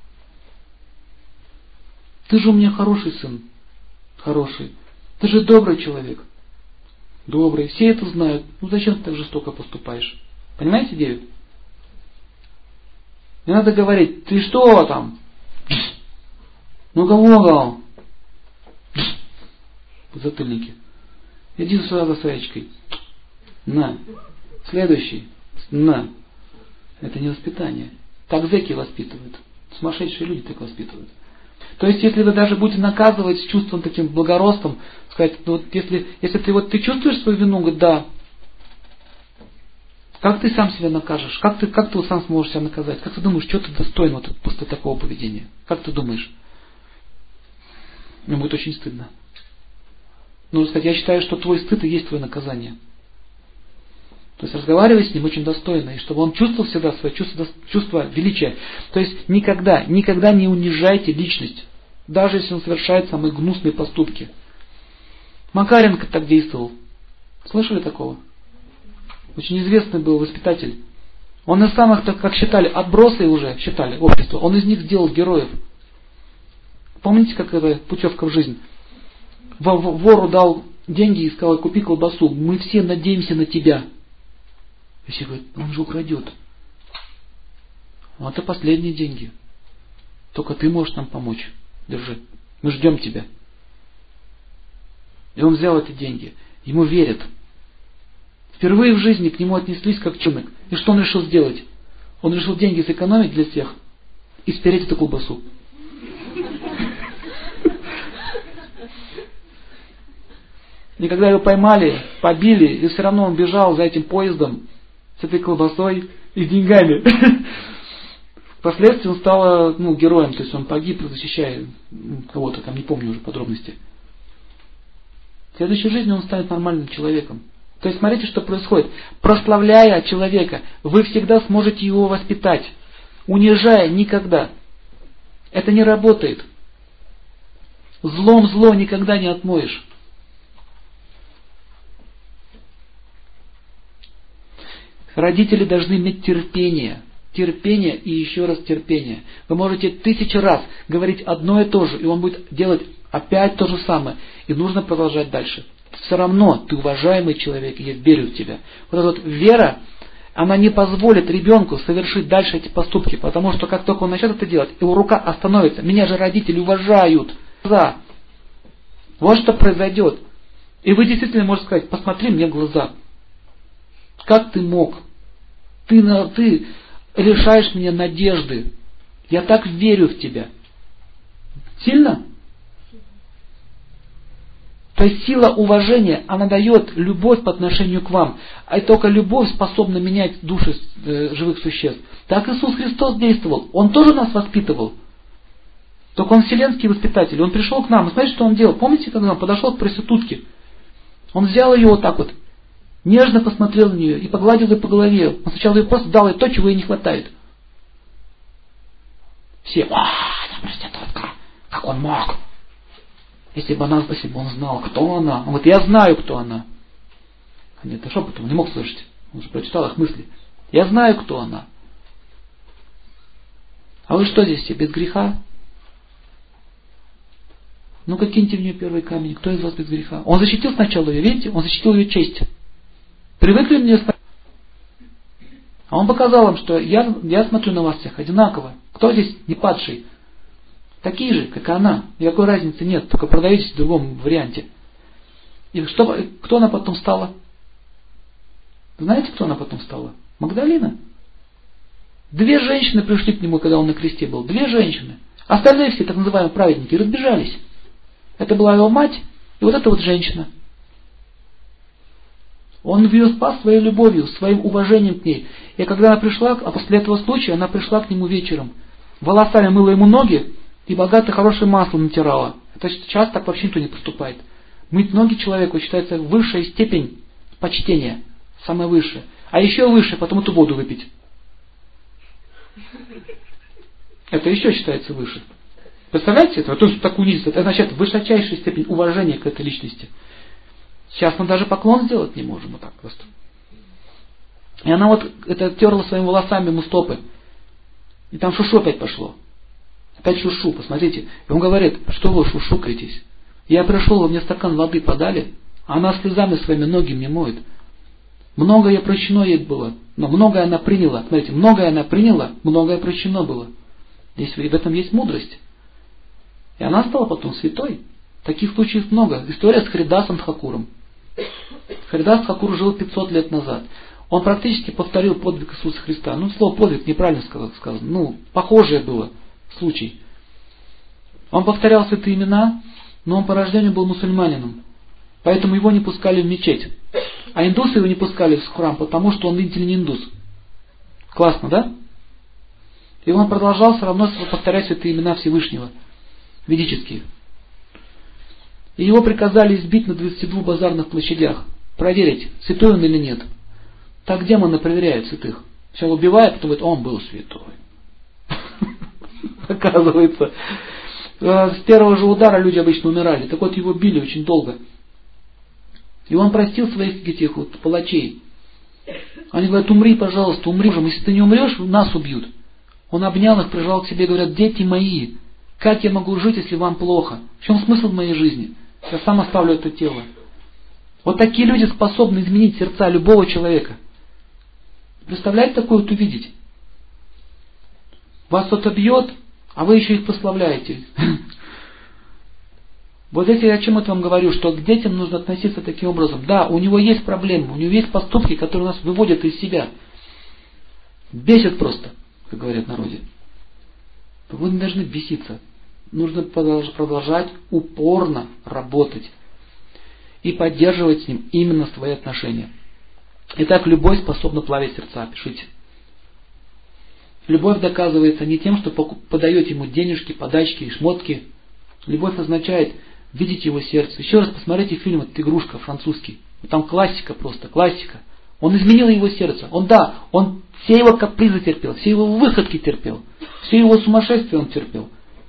[SPEAKER 1] Ты же у меня хороший сын. Хороший. Ты же добрый человек. Добрый. Все это знают. Ну зачем ты так жестоко поступаешь? Понимаете идею? Не надо говорить, ты что там? Ну кого там? Затыльники. Иди сюда за своячкой. На. Следующий. На. Это не воспитание. Так зэки воспитывают. Сумасшедшие люди так воспитывают. То есть, если вы даже будете наказывать с чувством таким благородством, сказать, ну, вот если, если ты вот ты чувствуешь свою вину, говорит, да. Как ты сам себя накажешь? Как ты, как ты вот сам сможешь себя наказать? Как ты думаешь, что ты достоин вот после такого поведения? Как ты думаешь? Мне будет очень стыдно. Нужно сказать, я считаю, что твой стыд и есть твое наказание. То есть разговаривать с ним очень достойно, и чтобы он чувствовал всегда свое чувство, чувство величия. То есть никогда, никогда не унижайте личность, даже если он совершает самые гнусные поступки. Макаренко так действовал. Слышали такого? Очень известный был воспитатель. Он из самых, так как считали, отбросы уже считали общество. Он из них сделал героев. Помните, как это путевка в жизнь? Вору дал деньги и сказал, купи колбасу. Мы все надеемся на тебя. И все говорят, он же украдет. Вот это последние деньги. Только ты можешь нам помочь. Держи. Мы ждем тебя. И он взял эти деньги. Ему верят. Впервые в жизни к нему отнеслись как чинок. И что он решил сделать? Он решил деньги сэкономить для всех и спереть эту колбасу. И когда его поймали, побили, и все равно он бежал за этим поездом с этой колбасой и деньгами. Впоследствии он стал ну, героем, то есть он погиб, защищая кого-то, там не помню уже подробности. В следующей жизни он станет нормальным человеком. То есть смотрите, что происходит. Прославляя человека, вы всегда сможете его воспитать. Унижая никогда. Это не работает. Злом зло никогда не отмоешь. Родители должны иметь терпение. Терпение и еще раз терпение. Вы можете тысячу раз говорить одно и то же, и он будет делать опять то же самое. И нужно продолжать дальше. Все равно ты уважаемый человек, и я верю в тебя. Вот эта вот вера, она не позволит ребенку совершить дальше эти поступки. Потому что как только он начнет это делать, его рука остановится. Меня же родители уважают. Вот что произойдет. И вы действительно можете сказать, посмотри мне в глаза. Как ты мог? Ты, ты лишаешь меня надежды. Я так верю в тебя. Сильно? То есть сила уважения, она дает любовь по отношению к вам. А только любовь способна менять души э, живых существ. Так Иисус Христос действовал. Он тоже нас воспитывал. Только Он вселенский воспитатель. Он пришел к нам. И смотрите, что Он делал. Помните, когда Он подошел к проститутке? Он взял ее вот так вот. Нежно посмотрел на нее и погладил ее по голове. Он сначала ей просто дал ей то, чего ей не хватает. Все, а, она проститутка. Как он мог? Если бы, она, если бы он знал, кто она. Он говорит, я знаю, кто она. А нет, это шепотом, он не мог слышать. Он же прочитал их мысли. Я знаю, кто она. А вы что здесь все, без греха? Ну-ка, киньте в нее первый камень. Кто из вас без греха? Он защитил сначала ее, видите? Он защитил ее честь. Привыкли мне смотреть? А он показал им, что я, я смотрю на вас всех одинаково. Кто здесь не падший? Такие же, как и она. Никакой разницы нет, только продаетесь в другом варианте. И что, кто она потом стала? Знаете, кто она потом стала? Магдалина. Две женщины пришли к нему, когда он на кресте был. Две женщины. Остальные все, так называемые праведники, разбежались. Это была его мать и вот эта вот женщина. Он ее спас своей любовью, своим уважением к ней. И когда она пришла, а после этого случая, она пришла к нему вечером. Волосами мыла ему ноги и богатое хорошее масло натирала. Это сейчас так вообще никто не поступает. Мыть ноги человеку считается высшая степень почтения. Самое высшее. а еще выше, потом эту воду выпить. Это еще считается выше. Представляете это? То есть так унизить. Это означает высочайшая степень уважения к этой личности. Сейчас мы даже поклон сделать не можем вот так просто. И она вот это терла своими волосами ему стопы. И там шушу опять пошло. Опять шушу, посмотрите. И он говорит, что вы шушукаетесь? Я пришел, вы мне стакан воды подали, а она слезами своими ноги мне моет. Многое прощено ей было, но многое она приняла. Смотрите, многое она приняла, многое прощено было. Здесь в этом есть мудрость. И она стала потом святой. Таких случаев много. История с Харидасом Тхакуром. Харидас Тхакур жил пятьсот лет назад. Он практически повторил подвиг Иисуса Христа. Ну, слово подвиг неправильно сказано. Ну, похожее было случай. Он повторял святые имена, но он по рождению был мусульманином. Поэтому его не пускали в мечеть. А индусы его не пускали в храм, потому что он, видите ли, не индус. Классно, да? И он продолжал все равно повторять святые имена Всевышнего. Ведические. И его приказали избить на двадцати двух базарных площадях. Проверить, святой он или нет. Так демоны проверяют святых. Сначала убивают, потом говорят, он был святой. Оказывается. С первого же удара люди обычно умирали. Так вот, его били очень долго. И он простил своих этих вот палачей. Они говорят, умри, пожалуйста, умри же. Если ты не умрешь, нас убьют. Он обнял их, прижал к себе, говорят, дети мои, как я могу жить, если вам плохо? В чем смысл моей жизни? Я сам оставлю это тело. Вот такие люди способны изменить сердца любого человека. Представляете, такое вот увидеть? Вас кто-то бьет, а вы еще их прославляете. Вот здесь я о чем это вам говорю, что к детям нужно относиться таким образом. Да, у него есть проблемы, у него есть поступки, которые нас выводят из себя. Бесит просто, как говорят в народе. Вы не должны беситься. Нужно продолжать упорно работать и поддерживать с ним именно свои отношения. Итак, любовь способна плавить сердца. Пишите. Любовь доказывается не тем, что подаете ему денежки, подачки и шмотки. Любовь означает видеть его сердце. Еще раз посмотрите фильм «Это игрушка» французский. Там классика просто, классика. Он изменил его сердце. Он, да, он все его капризы терпел, все его выходки терпел, все его сумасшествие он терпел.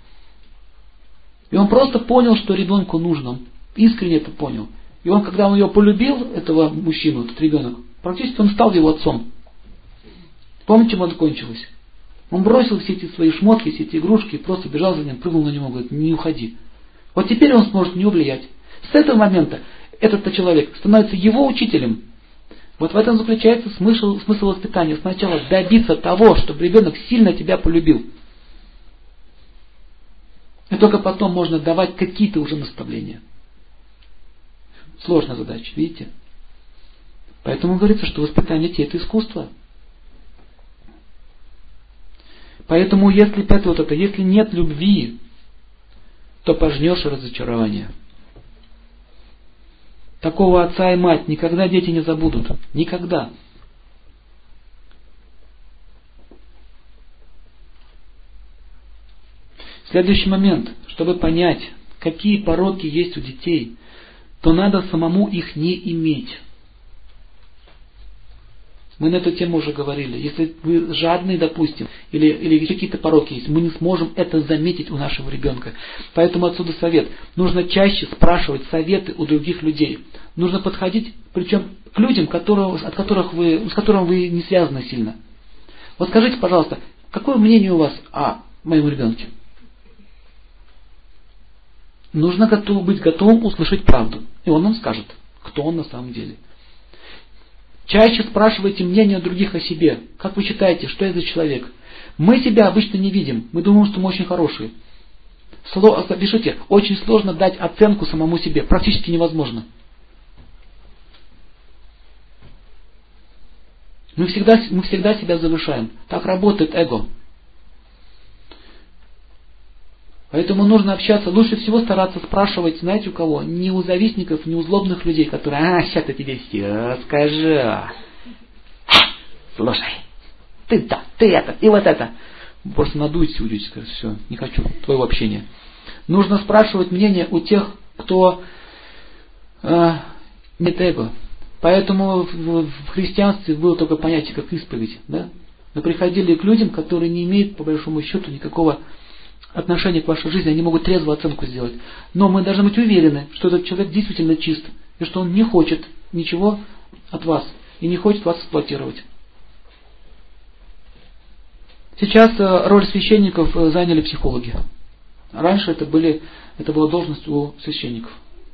[SPEAKER 1] И он просто понял, что ребенку нужно. Он искренне это понял. И он, когда он его полюбил, этого мужчину, этот ребенок, практически он стал его отцом. Помните, чем это кончилось? Он бросил все эти свои шмотки, все эти игрушки, и просто бежал за ним, прыгнул на него, говорит, не уходи. Вот теперь он сможет не влиять. С этого момента этот человек становится его учителем. Вот в этом заключается смысл, смысл воспитания. Сначала добиться того, чтобы ребенок сильно тебя полюбил. И только потом можно давать какие-то уже наставления. Сложная задача, видите? Поэтому говорится, что воспитание детей – это искусство. Поэтому, если, опять вот это, если нет любви, то пожнешь разочарование. Такого отца и мать никогда дети не забудут. Никогда. Следующий момент. Чтобы понять, какие пороки есть у детей, то надо самому их не иметь. Мы на эту тему уже говорили. Если вы жадный, допустим, или, или какие-то пороки есть, мы не сможем это заметить у нашего ребенка. Поэтому отсюда совет. Нужно чаще спрашивать советы у других людей. Нужно подходить, причем к людям, которые, от которых вы, с которыми вы не связаны сильно. Вот скажите, пожалуйста, какое мнение у вас о моем ребенке? Нужно готов, быть готовым услышать правду. И он нам скажет, кто он на самом деле. Чаще спрашивайте мнение других о себе. Как вы считаете, что я за человек? Мы себя обычно не видим. Мы думаем, что мы очень хорошие. Слово, пишите, очень сложно дать оценку самому себе. Практически невозможно. Мы всегда, мы всегда себя завышаем. Так работает эго. Поэтому нужно общаться. Лучше всего стараться спрашивать, знаете, у кого? Не у завистников, не у злобных людей, которые, а, сейчас я тебе все скажу. Слушай, ты-то, ты это, и вот это. Просто надуете, уйдете, скажете, все, не хочу твоего общения. Нужно спрашивать мнение у тех, кто э, нет эго. Поэтому в, в христианстве было только понятие как исповедь. Да? Мы приходили к людям, которые не имеют по большому счету никакого отношения к вашей жизни, они могут трезвую оценку сделать. Но мы должны быть уверены, что этот человек действительно чист, и что он не хочет ничего от вас, и не хочет вас эксплуатировать. Сейчас роль священников заняли психологи. Раньше это, были, это была должность у священников.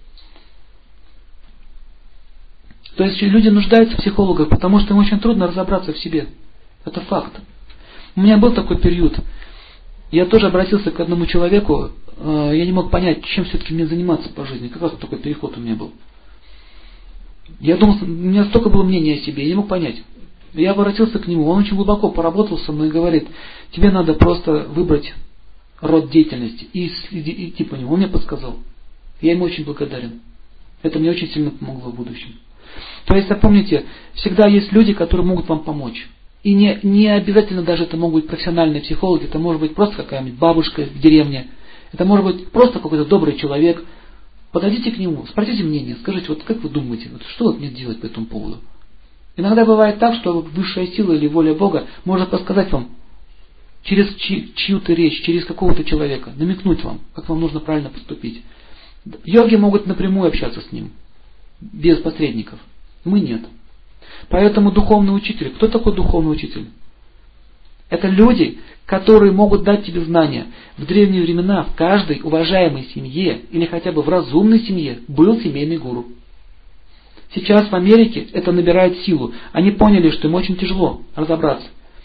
[SPEAKER 1] То есть люди нуждаются в психологах, потому что им очень трудно разобраться в себе. Это факт. У меня был такой период. Я тоже обратился к одному человеку. Я не мог понять, чем все-таки мне заниматься по жизни. Как раз такой переход у меня был. Я думал, у меня столько было мнения о себе, я не мог понять. Я обратился к нему, он очень глубоко поработал со мной и говорит, тебе надо просто выбрать род деятельности и идти по нему. Он мне подсказал. Я ему очень благодарен. Это мне очень сильно помогло в будущем. То есть, запомните, всегда есть люди, которые могут вам помочь. И не, не обязательно даже это могут быть профессиональные психологи, это может быть просто какая-нибудь бабушка в деревне, это может быть просто какой-то добрый человек. Подойдите к нему, спросите мнение, скажите, вот как вы думаете, вот что вот мне делать по этому поводу? Иногда бывает так, что высшая сила или воля Бога может подсказать вам через чь- чью-то речь, через какого-то человека, намекнуть вам, как вам нужно правильно поступить. Йоги могут напрямую общаться с ним, без посредников. Мы нет. Поэтому духовный учитель. Кто такой духовный учитель? Это люди, которые могут дать тебе знания. В древние времена в каждой уважаемой семье или хотя бы в разумной семье был семейный гуру. Сейчас в Америке это набирает силу. Они поняли, что им очень тяжело разобраться.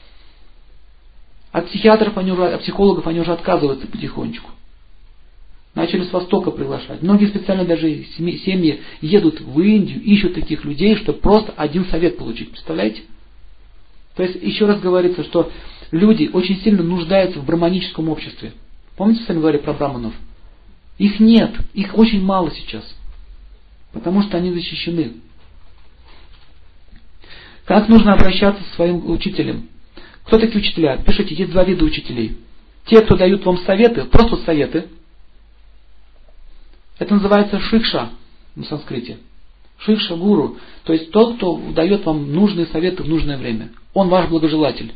[SPEAKER 1] От психиатров, они уже, от психологов они уже отказываются потихонечку. Начали с Востока приглашать. Многие специально даже семьи едут в Индию, ищут таких людей, чтобы просто один совет получить. Представляете? То есть, еще раз говорится, что люди очень сильно нуждаются в браманическом обществе. Помните, с вами говорили про браманов? Их нет, их очень мало сейчас. Потому что они защищены. Как нужно обращаться со своим учителем? Кто такие учителя? Пишите, есть два вида учителей. Те, кто дают вам советы, просто советы. Это называется шикша на санскрите. Шикша гуру. То есть тот, кто дает вам нужные советы в нужное время. Он ваш благожелатель.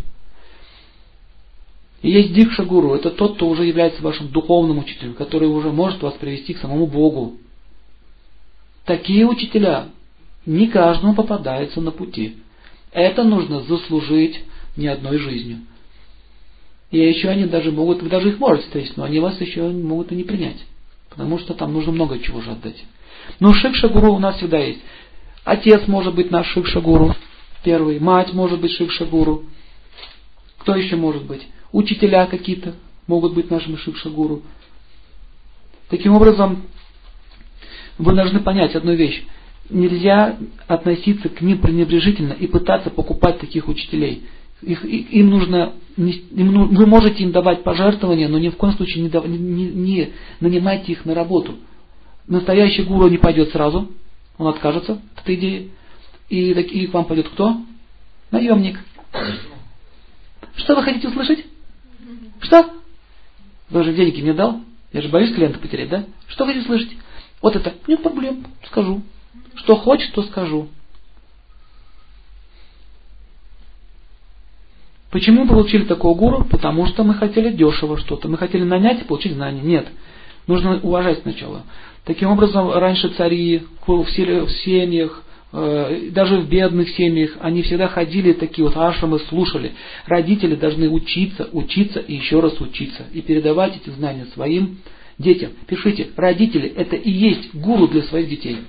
[SPEAKER 1] И есть дикша гуру. Это тот, кто уже является вашим духовным учителем, который уже может вас привести к самому Богу. Такие учителя не каждому попадаются на пути. Это нужно заслужить не одной жизнью. И еще они даже могут, вы даже их можете встретить, но они вас еще могут и не принять. Потому что там нужно много чего же отдать. Но шикша-гуру у нас всегда есть. Отец может быть наш шикша-гуру. Первый. Мать может быть шикша-гуру. Кто еще может быть? Учителя какие-то могут быть нашими шикша-гуру. Таким образом, вы должны понять одну вещь. Нельзя относиться к ним пренебрежительно и пытаться покупать таких учителей. Их, им нужно, им, вы можете им давать пожертвования, но ни в коем случае не, дав, не, не нанимайте их на работу. Настоящий гуру не пойдет сразу, он откажется от этой идеи. И, и к вам пойдет кто? Наемник. Что вы хотите услышать? Что? Вы же деньги мне дал? Я же боюсь клиента потерять, да? Что хотите услышать? Вот это. Нет проблем, скажу. Что хочешь, то скажу. Почему мы получили такого гуру? Потому что мы хотели дешево что-то. Мы хотели нанять и получить знания. Нет. Нужно уважать сначала. Таким образом, раньше цари в семьях, даже в бедных семьях, они всегда ходили такие вот ашрамы, слушали. Родители должны учиться, учиться и еще раз учиться. И передавать эти знания своим детям. Пишите, родители это и есть гуру для своих детей.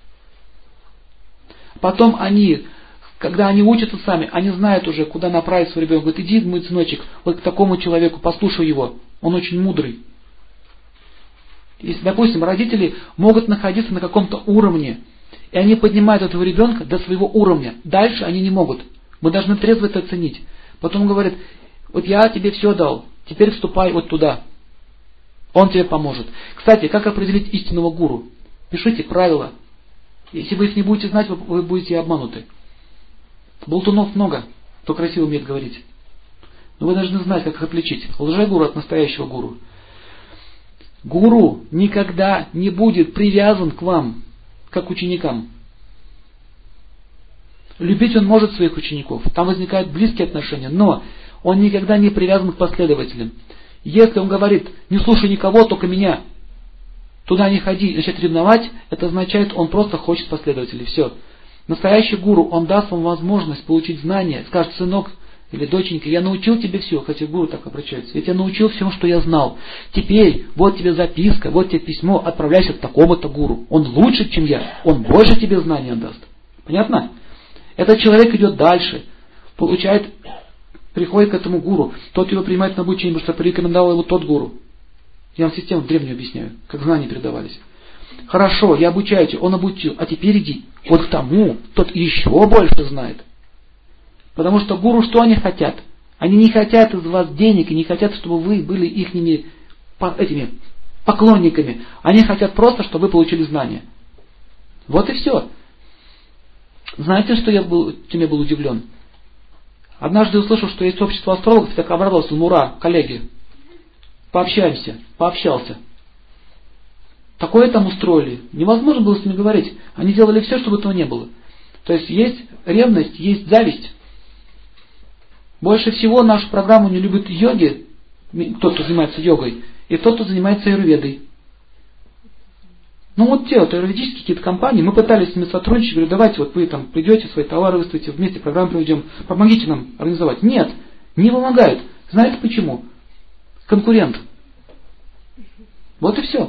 [SPEAKER 1] Потом они... Когда они учатся сами, они знают уже, куда направить своего ребенка. Говорят, иди, мой сыночек, вот к такому человеку, послушай его. Он очень мудрый. Если, допустим, родители могут находиться на каком-то уровне, и они поднимают этого ребенка до своего уровня. Дальше они не могут. Мы должны трезво это оценить. Потом говорят, вот я тебе все дал, теперь вступай вот туда. Он тебе поможет. Кстати, как определить истинного гуру? Пишите правила. Если вы их не будете знать, вы, вы будете обмануты. Болтунов много, кто красиво умеет говорить. Но вы должны знать, как их отличить. Лжегуру от настоящего гуру. Гуру никогда не будет привязан к вам, как к ученикам. Любить он может своих учеников, там возникают близкие отношения, но он никогда не привязан к последователям. Если он говорит, не слушай никого, только меня, туда не ходи, и начать ревновать, это означает, он просто хочет последователей. Все. Настоящий гуру, он даст вам возможность получить знания, скажет, сынок или доченька, я научил тебе все, хотя гуру так обращаются, я тебя научил всему, что я знал. Теперь вот тебе записка, вот тебе письмо, отправляйся к такому-то гуру. Он лучше, чем я, он больше тебе знания даст. Понятно? Этот человек идет дальше, получает, приходит к этому гуру, тот его принимает на обучение, потому что порекомендовал его тот гуру. Я вам систему древнюю объясняю, как знания передавались. Хорошо, я обучаю тебя, он обучил, а теперь иди вот к тому, тот еще больше знает. Потому что гуру что они хотят? Они не хотят из вас денег и не хотят, чтобы вы были ихними этими поклонниками. Они хотят просто, чтобы вы получили знания. Вот и все. Знаете, что я был, чем я был удивлен? Однажды услышал, что есть общество астрологов, так обрадовался, ну ура, коллеги, пообщаемся, пообщался. Такое там устроили. Невозможно было с ними говорить. Они делали все, чтобы этого не было. То есть есть ревность, есть зависть. Больше всего нашу программу не любят йоги, тот, кто занимается йогой, и тот, кто занимается аюрведой. Ну вот те вот аюрведические какие-то компании, мы пытались с ними сотрудничать, говорю, давайте вот вы там придете, свои товары выставите, вместе программу проведем, помогите нам организовать. Нет, не помогают. Знаете почему? Конкурент. Вот и все.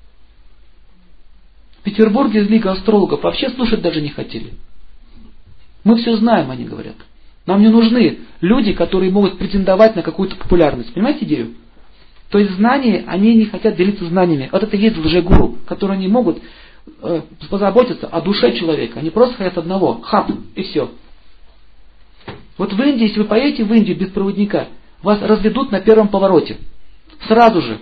[SPEAKER 1] В Петербурге из Лиги астрологов вообще слушать даже не хотели. Мы все знаем, они говорят. Нам не нужны люди, которые могут претендовать на какую-то популярность. Понимаете идею? То есть знания, они не хотят делиться знаниями. Вот это и есть лжегуру, которые не могут э, позаботиться о душе человека. Они просто хотят одного. Хап, и все. Вот в Индии, если вы поедете в Индию без проводника, вас разведут на первом повороте. Сразу же.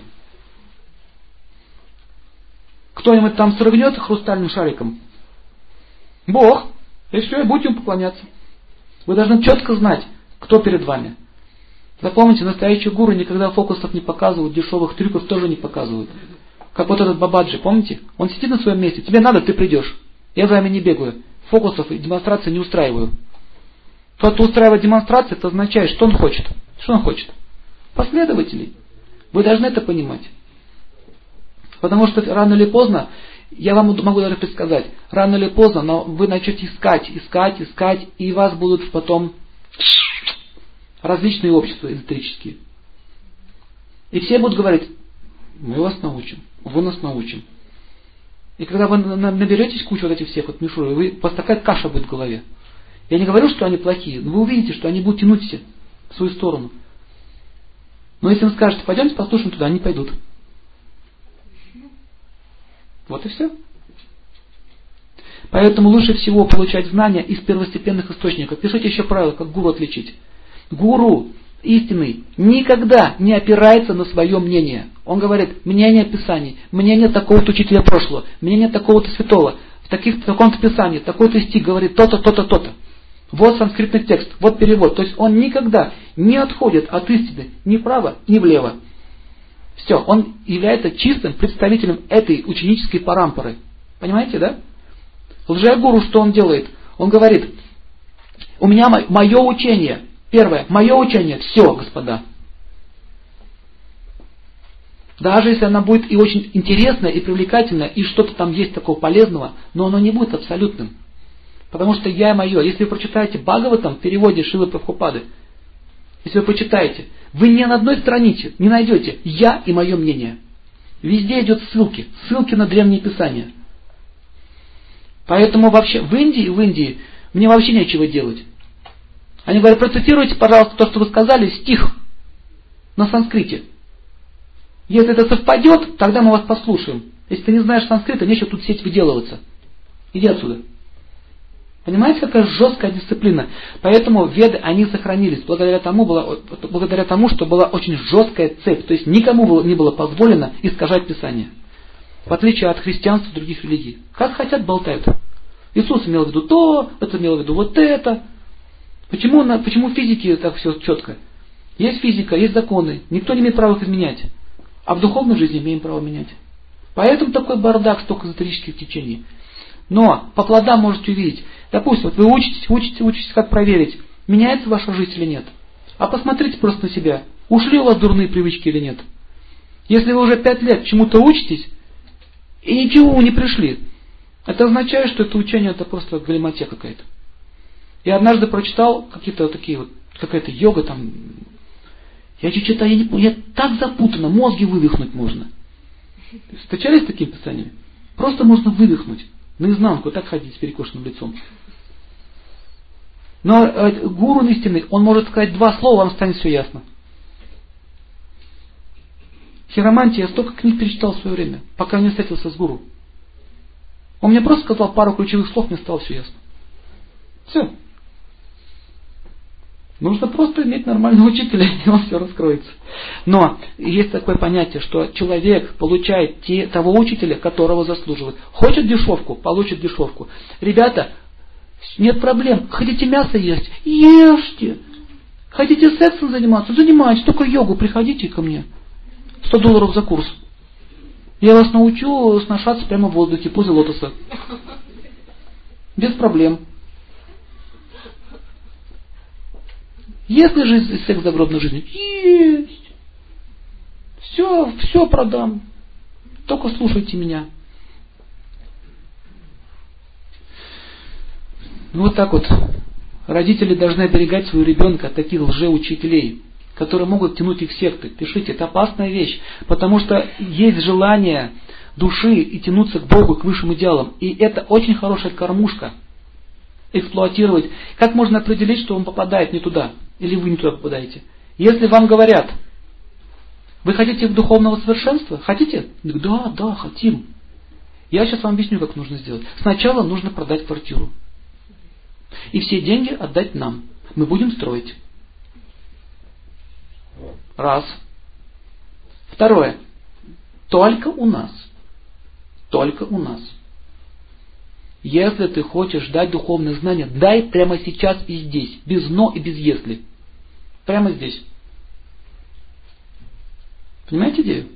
[SPEAKER 1] Кто-нибудь там срывнет хрустальным шариком. Бог. И все, и будете ему поклоняться. Вы должны четко знать, кто перед вами. Запомните, настоящие гуру никогда фокусов не показывают, дешевых трюков тоже не показывают. Как вот этот Бабаджи, помните? Он сидит на своем месте. Тебе надо, ты придешь. Я за вами не бегаю. Фокусов и демонстраций не устраиваю. Тот, кто устраивает демонстрации, это означает, что он хочет. Что он хочет? Последователей. Вы должны это понимать. Потому что рано или поздно, я вам могу даже предсказать, рано или поздно, но вы начнете искать, искать, искать, и вас будут потом различные общества эзотерические. И все будут говорить, мы вас научим, вы нас научим. И когда вы наберетесь кучу вот этих всех вот мишуры, вы, у вас такая каша будет в голове. Я не говорю, что они плохие, но вы увидите, что они будут тянуть все в свою сторону. Но если вы скажете, пойдемте послушаем туда, они пойдут. Вот и все. Поэтому лучше всего получать знания из первостепенных источников. Пишите еще правило, как гуру отличить. Гуру истинный никогда не опирается на свое мнение. Он говорит, мнение Писаний, мнение такого-то учителя прошлого, мнение такого-то святого, в, таких, в таком-то Писании, такой-то стих говорит то-то, то-то, то-то. Вот санскритный текст, вот перевод. То есть он никогда не отходит от истины ни вправо, ни влево. Все, он является чистым представителем этой ученической парампоры. Понимаете, да? Лжегуру, что он делает? Он говорит, у меня мое учение, первое, мое учение, все, господа. Даже если она будет и очень интересная, и привлекательная, и что-то там есть такого полезного, но оно не будет абсолютным. Потому что я мое. Если вы прочитаете Бхагаватам в переводе Шрилы Прабхупады, если вы почитаете, вы ни на одной странице не найдете «я» и мое мнение. Везде идет ссылки, ссылки на древние писания. Поэтому вообще в Индии, в Индии мне вообще нечего делать. Они говорят, процитируйте, пожалуйста, то, что вы сказали, стих на санскрите. Если это совпадет, тогда мы вас послушаем. Если ты не знаешь санскрита, нечего тут сидеть выделываться. Иди отсюда. Понимаете, какая жесткая дисциплина? Поэтому веды, они сохранились благодаря тому, было, благодаря тому, что была очень жесткая цепь. То есть никому было, не было позволено искажать Писание. В отличие от христианства и других религий. Как хотят, болтают. Иисус имел в виду то, это имел в виду вот это. Почему, почему в физике так все четко? Есть физика, есть законы. Никто не имеет права их изменять. А в духовной жизни имеем право менять. Поэтому такой бардак, столько эзотерических течений. Но по плодам можете увидеть. Допустим, вот вы учитесь, учитесь, учитесь, как проверить, меняется ваша жизнь или нет. А посмотрите просто на себя. Ушли у вас дурные привычки или нет? Если вы уже пять лет чему-то учитесь, и ничего вы не пришли, это означает, что это учение это просто галиматья какая-то. Я однажды прочитал какие-то вот такие вот, какая-то йога там. Я чуть-чуть, я, не, я так запутано, мозги вывихнуть можно. Встречались с такими писаниями? Просто можно вывихнуть. Наизнанку, так ходить с перекошенным лицом. Но э, гуру истинный, он может сказать два слова, вам станет все ясно. Хиромантия, я столько книг перечитал в свое время, пока не встретился с гуру. Он мне просто сказал пару ключевых слов, мне стало все ясно. Все. Нужно просто иметь нормального учителя, и он все раскроется. Но есть такое понятие, что человек получает те, того учителя, которого заслуживает. Хочет дешевку, получит дешевку. Ребята, нет проблем. Хотите мясо есть? Ешьте. Хотите сексом заниматься? Занимайтесь. Только йогу приходите ко мне. сто долларов за курс. Я вас научу сношаться прямо в воздухе, позе лотоса. Без проблем. Есть ли жизнь, секс в загробной жизни? Есть. Все, все продам. Только слушайте меня. Ну вот так вот. Родители должны оберегать своего ребенка от таких лжеучителей, которые могут тянуть их в секты. Пишите, это опасная вещь. Потому что есть желание души и тянуться к Богу, к высшим идеалам. И это очень хорошая кормушка. Эксплуатировать. Как можно определить, что он попадает не туда? Или вы не туда попадаете? Если вам говорят, вы хотите духовного совершенства? Хотите? Да, да, хотим. Я сейчас вам объясню, как нужно сделать. Сначала нужно продать квартиру. И все деньги отдать нам. Мы будем строить. Раз. Второе. Только у нас. Только у нас. Если ты хочешь дать духовное знание, дай прямо сейчас и здесь. Без но и без если. Прямо здесь. Понимаете идею?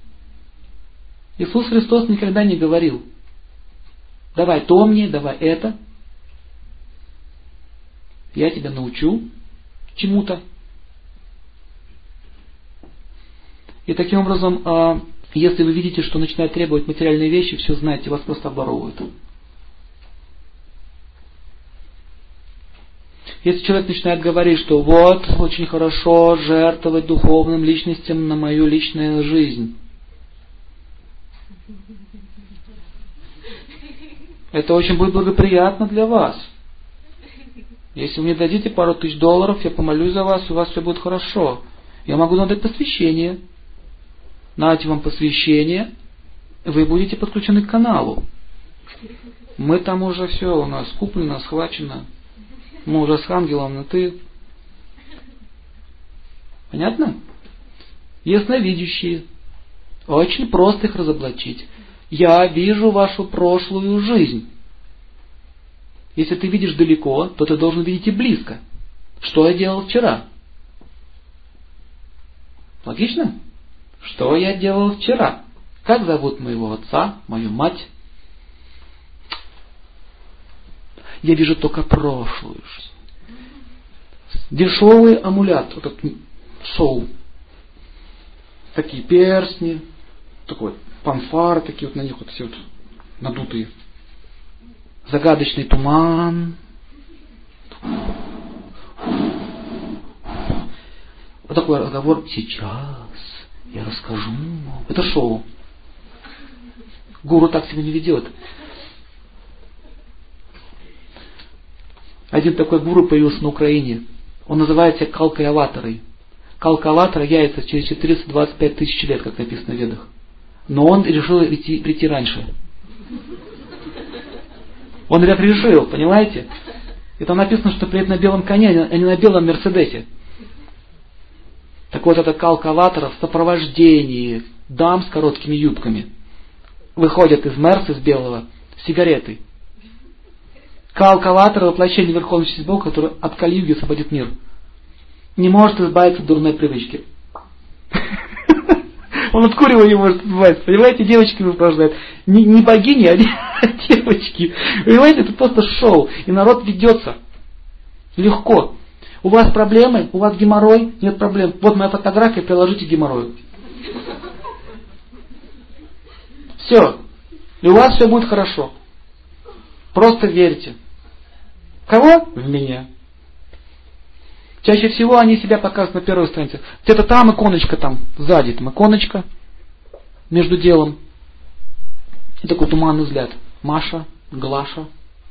[SPEAKER 1] Иисус Христос никогда не говорил, давай то мне, давай это. Я тебя научу чему-то. И таким образом, если вы видите, что начинают требовать материальные вещи, все знаете, вас просто обворовывают. Если человек начинает говорить, что вот, очень хорошо жертвовать духовным личностям на мою личную жизнь. Это очень будет благоприятно для вас. Если вы мне дадите пару тысяч долларов, я помолюсь за вас, и у вас все будет хорошо. Я могу дать посвящение. Дайте вам посвящение, вы будете подключены к каналу. Мы там уже все, у нас куплено, схвачено. Мы уже с ангелом на ты. Понятно? Ясновидящие. Очень просто их разоблачить. Я вижу вашу прошлую жизнь. Если ты видишь далеко, то ты должен видеть и близко. Что я делал вчера? Логично? Что я делал вчера? Как зовут моего отца, мою мать? Я вижу только прошлую жизнь. Дешевый амулет, вот этот шоу. Такие перстни, такой фанфары, такие вот на них вот все вот надутые. Загадочный туман. Вот такой разговор. Сейчас я расскажу. Это шоу. Гуру так себя не ведет. Один такой гуру появился на Украине. Он называется Калкой Аватарой. Калка Аватара явится через четыреста двадцать пять тысяч лет, как написано в Ведах. Но он решил прийти, прийти раньше. Он так решил, понимаете? И там написано, что приедет на белом коне, а не на белом Мерседесе. Так вот, эта Калка Аватара в сопровождении дам с короткими юбками выходят из Мерса, из белого, с сигаретой. Калка Аватара — воплощение Верховного Бога, который от Кали-юги освободит мир. Не может избавиться от дурной привычки. Он от курева не может отбиваться. Понимаете, девочки выпровождают. Не, не богини, а девочки. Понимаете, это просто шоу. И народ ведется. Легко. У вас проблемы, у вас геморрой, нет проблем. Вот моя фотография, приложите геморрою. Все. И у вас все будет хорошо. Просто верьте. Кого? В меня. Чаще всего они себя показывают на первой странице. Где-то там иконочка, там, сзади, там иконочка, между делом. И такой туманный взгляд. Маша, Глаша.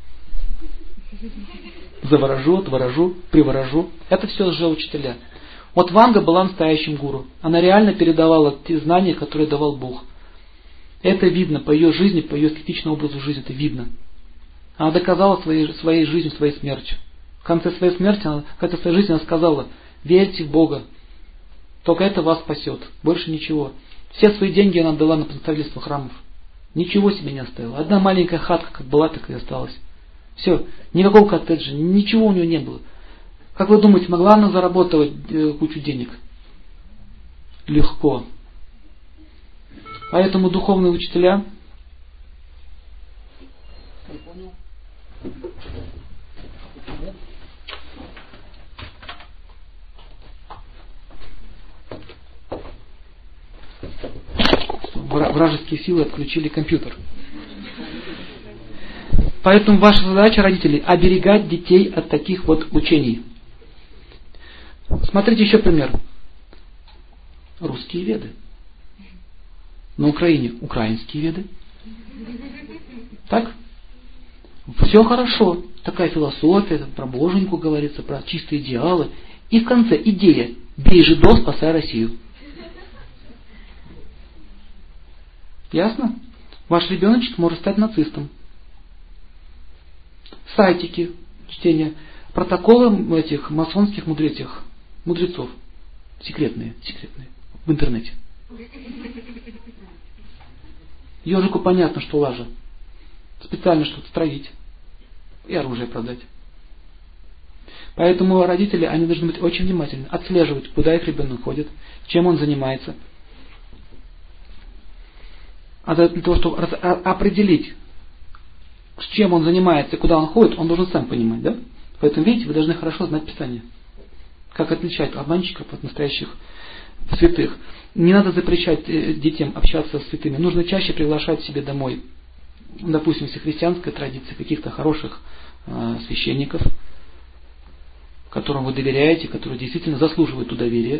[SPEAKER 1] Заворожу, отворожу, приворожу. Это все лжеучителя. Вот Ванга была настоящим гуру. Она реально передавала те знания, которые давал Бог. Это видно по ее жизни, по ее эстетичному образу жизни. Это видно. Она доказала своей, своей жизнью, своей смертью. В конце своей смерти, она, в конце своей жизни она сказала: верьте в Бога. Только это вас спасет. Больше ничего. Все свои деньги она отдала на строительство храмов. Ничего себе не оставила. Одна маленькая хатка, как была, так и осталась. Все. Никакого коттеджа. Ничего у нее не было. Как вы думаете, могла она заработать э, кучу денег? Легко. Поэтому духовные учителя... Вражеские силы отключили компьютер. Поэтому ваша задача, родителей, оберегать детей от таких вот учений. Смотрите еще пример. Русские веды. На Украине украинские веды. Так? Все хорошо. Такая философия, про боженьку говорится, про чистые идеалы. И в конце идея: бей жидов, спасай Россию. Ясно? Ваш ребеночек может стать нацистом. Сайтики, чтение, протоколы этих масонских мудрецов, мудрецов. Секретные, секретные. В интернете. Ежику понятно, что лажа. Специально что-то строить. И оружие продать. Поэтому родители, они должны быть очень внимательны. Отслеживать, куда их ребенок ходит, чем он занимается. А для того, чтобы определить, с чем он занимается и куда он ходит, он должен сам понимать, да? Поэтому, видите, вы должны хорошо знать Писание. Как отличать обманщиков от настоящих святых. Не надо запрещать детям общаться с святыми. Нужно чаще приглашать себе домой, допустим, если христианская традиция, каких-то хороших э, священников, которым вы доверяете, которые действительно заслуживают у доверия,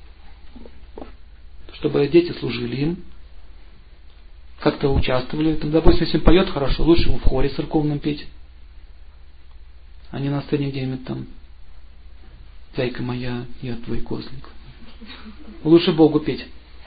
[SPEAKER 1] чтобы дети служили им, как-то участвовали. Там, допустим, если он поет хорошо, лучше ему в хоре церковном петь, а не на сцене где-нибудь там: зайка моя, я твой козлик. Лучше Богу петь.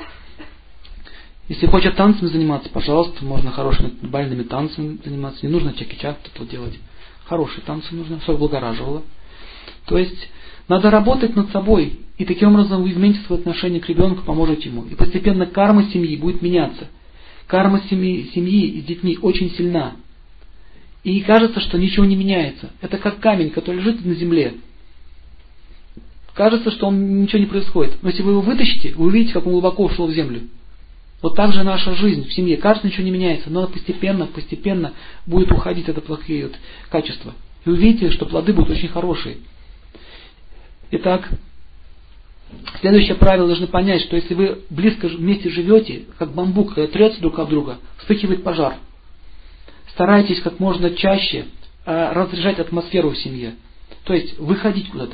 [SPEAKER 1] Если хочет танцами заниматься, пожалуйста, можно хорошими бальными танцами заниматься. Не нужно чаки-чак это делать. Хорошие танцы нужно, чтобы облагораживало. То есть надо работать над собой. И таким образом вы измените свое отношение к ребенку, поможете ему. И постепенно карма семьи будет меняться. Карма семьи, семьи с детьми очень сильна. И кажется, что ничего не меняется. Это как камень, который лежит на земле. Кажется, что он, ничего не происходит. Но если вы его вытащите, вы увидите, как он глубоко ушел в землю. Вот так же наша жизнь в семье. Кажется, ничего не меняется, но постепенно, постепенно будет уходить это плохие вот качества. И увидите, что плоды будут очень хорошие. Итак, следующее правило должны понять, что если вы близко вместе живете, как бамбук, когда трется друг об друга, вспыхивает пожар. Старайтесь как можно чаще э, разряжать атмосферу в семье. То есть выходить куда-то.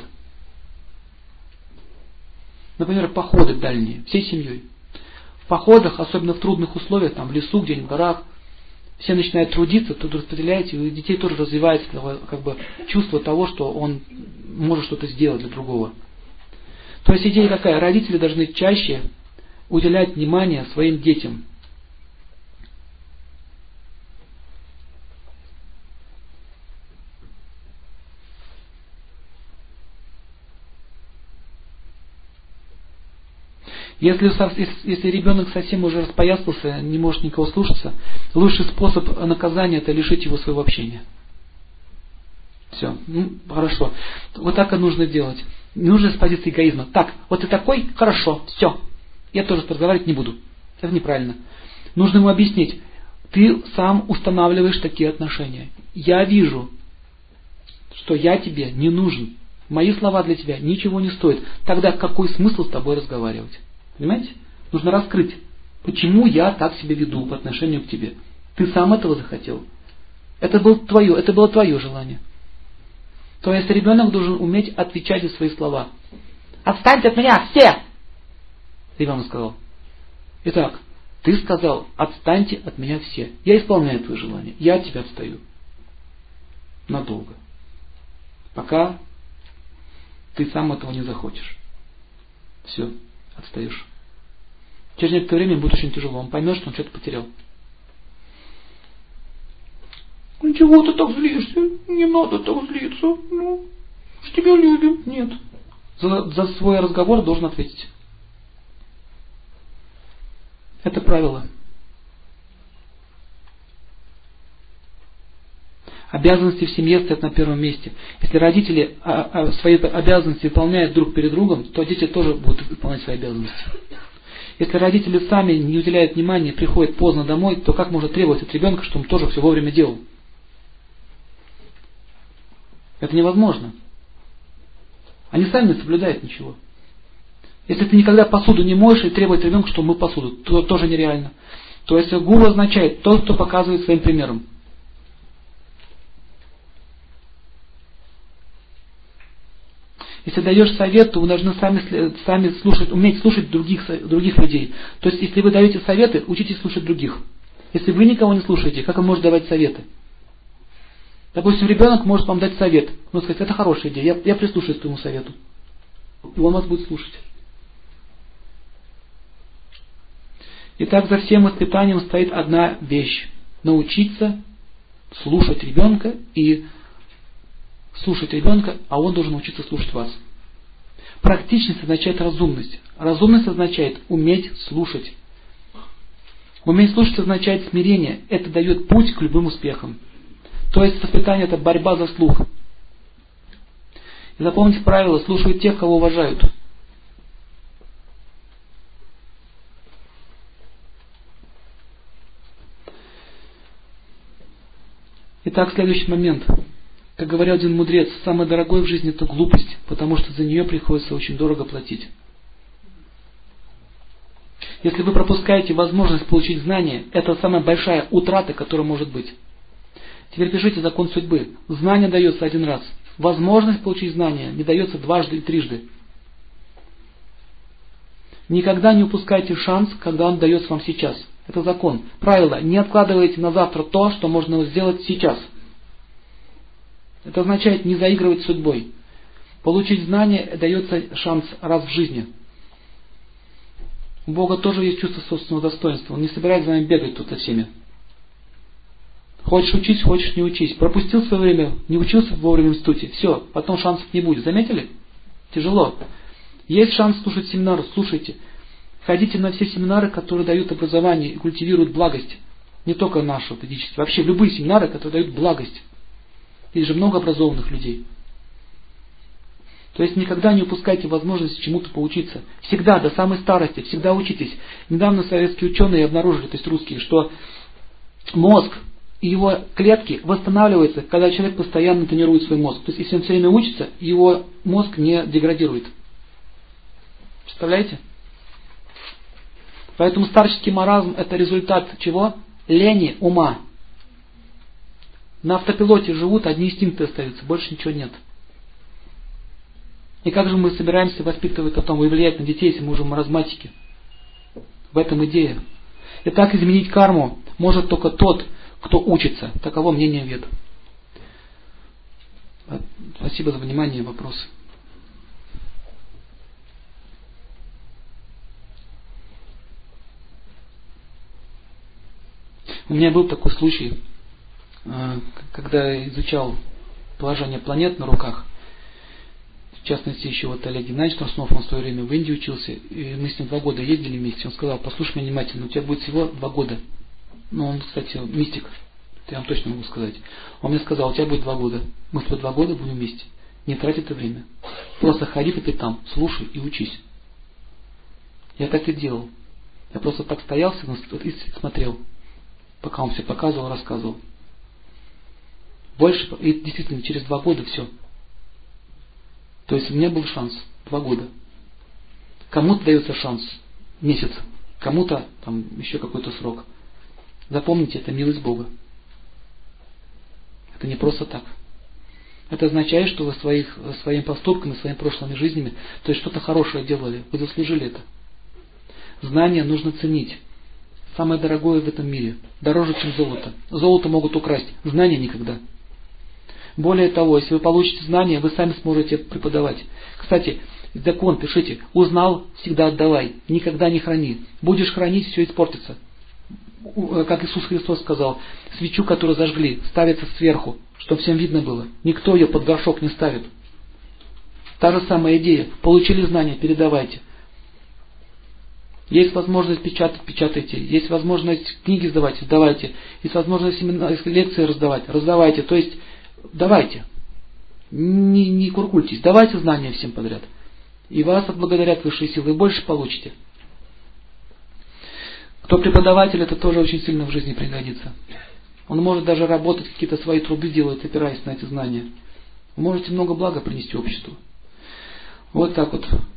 [SPEAKER 1] Например, походы дальние, всей семьей. В походах, особенно в трудных условиях, там в лесу, где-нибудь в горах, все начинают трудиться, тут распределяете, и у детей тоже развивается как бы чувство того, что он может что-то сделать для другого. То есть идея какая? Родители должны чаще уделять внимание своим детям. Если, если ребенок совсем уже распоясался, не может никого слушаться, лучший способ наказания — это лишить его своего общения. Все, ну, хорошо. Вот так и нужно делать. Не нужно с позиции эгоизма. Так, вот ты такой, хорошо, все. Я тоже разговаривать не буду. Это неправильно. Нужно ему объяснить. Ты сам устанавливаешь такие отношения. Я вижу, что я тебе не нужен. Мои слова для тебя ничего не стоят. Тогда какой смысл с тобой разговаривать? Понимаете? Нужно раскрыть, почему я так себя веду по отношению к тебе. Ты сам этого захотел. Это было твое, это было твое желание. То есть ребенок должен уметь отвечать за свои слова. Отстаньте от меня все! Ребенок сказал. Итак, ты сказал, отстаньте от меня все. Я исполняю твои желания. Я от тебя отстаю. Надолго. Пока ты сам этого не захочешь. Все, отстаешь. Через некоторое время будет очень тяжело. Он поймет, что он что-то потерял. Ну чего ты так злишься? Не надо так злиться. Ну, мы ж тебя любим. Нет. За, за свой разговор должен ответить. Это правило. Обязанности в семье стоят на первом месте. Если родители свои обязанности выполняют друг перед другом, то дети тоже будут выполнять свои обязанности. Если родители сами не уделяют внимания, приходят поздно домой, то как можно требовать от ребенка, чтобы он тоже все вовремя делал? Это невозможно. Они сами не соблюдают ничего. Если ты никогда посуду не моешь и требовать ребенка, чтобы мыл посуду, то тоже нереально. То есть гуру означает тот, кто показывает своим примером. Если даешь совет, то вы должны сами, сами слушать, уметь слушать других, других людей. То есть, если вы даете советы, учитесь слушать других. Если вы никого не слушаете, как он может давать советы? Допустим, ребенок может вам дать совет. Он сказать, это хорошая идея, я, я прислушаюсь к твоему совету. И он вас будет слушать. Итак, за всем воспитанием стоит одна вещь. Научиться слушать ребенка и слушать ребенка, а он должен научиться слушать вас. Практичность означает разумность. Разумность означает уметь слушать. Уметь слушать означает смирение. Это дает путь к любым успехам. То есть воспитание — это борьба за слух. И запомните правило: слушают тех, кого уважают. Итак, следующий момент. Как говорил один мудрец, самое дорогое в жизни — это глупость, потому что за нее приходится очень дорого платить. Если вы пропускаете возможность получить знания, это самая большая утрата, которая может быть. Теперь пишите закон судьбы. Знание дается один раз. Возможность получить знания не дается дважды и трижды. Никогда не упускайте шанс, когда он дается вам сейчас. Это закон. Правило: не откладывайте на завтра то, что можно сделать сейчас. Это означает не заигрывать с судьбой. Получить знание дается шанс раз в жизни. У Бога тоже есть чувство собственного достоинства. Он не собирается за вами бегать тут со всеми. Хочешь учись, хочешь не учись. Пропустил свое время, не учился вовремя в институте. Все, потом шансов не будет. Заметили? Тяжело. Есть шанс слушать семинары, слушайте. Ходите на все семинары, которые дают образование и культивируют благость. Не только нашу ведическую. Вообще любые семинары, которые дают благость. Есть же много образованных людей. То есть никогда не упускайте возможность чему-то поучиться. Всегда, до самой старости, всегда учитесь. Недавно советские ученые обнаружили, то есть русские, что мозг и его клетки восстанавливаются, когда человек постоянно тренирует свой мозг. То есть если он все время учится, его мозг не деградирует. Представляете? Поэтому старческий маразм — это результат чего? Лени ума. На автопилоте живут, одни инстинкты остаются, больше ничего нет. И как же мы собираемся воспитывать потом и влиять на детей, если мы уже маразматики? В этом идея. Итак, изменить карму может только тот, кто учится. Таково мнение Вед. Спасибо за внимание и вопросы. У меня был такой случай, когда я изучал положение планет на руках. В частности, еще вот Олег Геннадьевич Краснов, он в свое время в Индии учился, и мы с ним два года ездили вместе. Он сказал: послушай меня внимательно, у тебя будет всего два года. Ну, он, кстати, мистик, я вам точно могу сказать. Он мне сказал: у тебя будет два года. Мы с тобой два года будем вместе. Не трать это время. Просто ходи по пятам, слушай и учись. Я так и делал. Я просто так стоял и смотрел, пока он все показывал, рассказывал. Больше, и действительно, через два года все. То есть у меня был шанс, два года. Кому-то дается шанс, месяц, кому-то там еще какой-то срок. Запомните, это милость Бога. Это не просто так. Это означает, что вы своих, своими поступками, своими прошлыми жизнями, то есть что-то хорошее делали, вы заслужили это. Знания нужно ценить. Самое дорогое в этом мире. Дороже, чем золото. Золото могут украсть, знания никогда. Более того, если вы получите знания, вы сами сможете преподавать. Кстати, закон пишите: узнал, всегда отдавай, никогда не храни. Будешь хранить, все испортится. Как Иисус Христос сказал, свечу, которую зажгли, ставится сверху, чтобы всем видно было. Никто ее под горшок не ставит. Та же самая идея. Получили знания, передавайте. Есть возможность печатать, печатайте. Есть возможность книги сдавать, сдавайте. Есть возможность семинары, лекции раздавать, раздавайте. То есть давайте. Не, не куркультесь. Давайте знания всем подряд. И вас отблагодарят высшие силы, и больше получите. Кто преподаватель, это тоже очень сильно в жизни пригодится. Он может даже работать, какие-то свои труды делать, опираясь на эти знания. Вы можете много блага принести обществу. Вот так вот.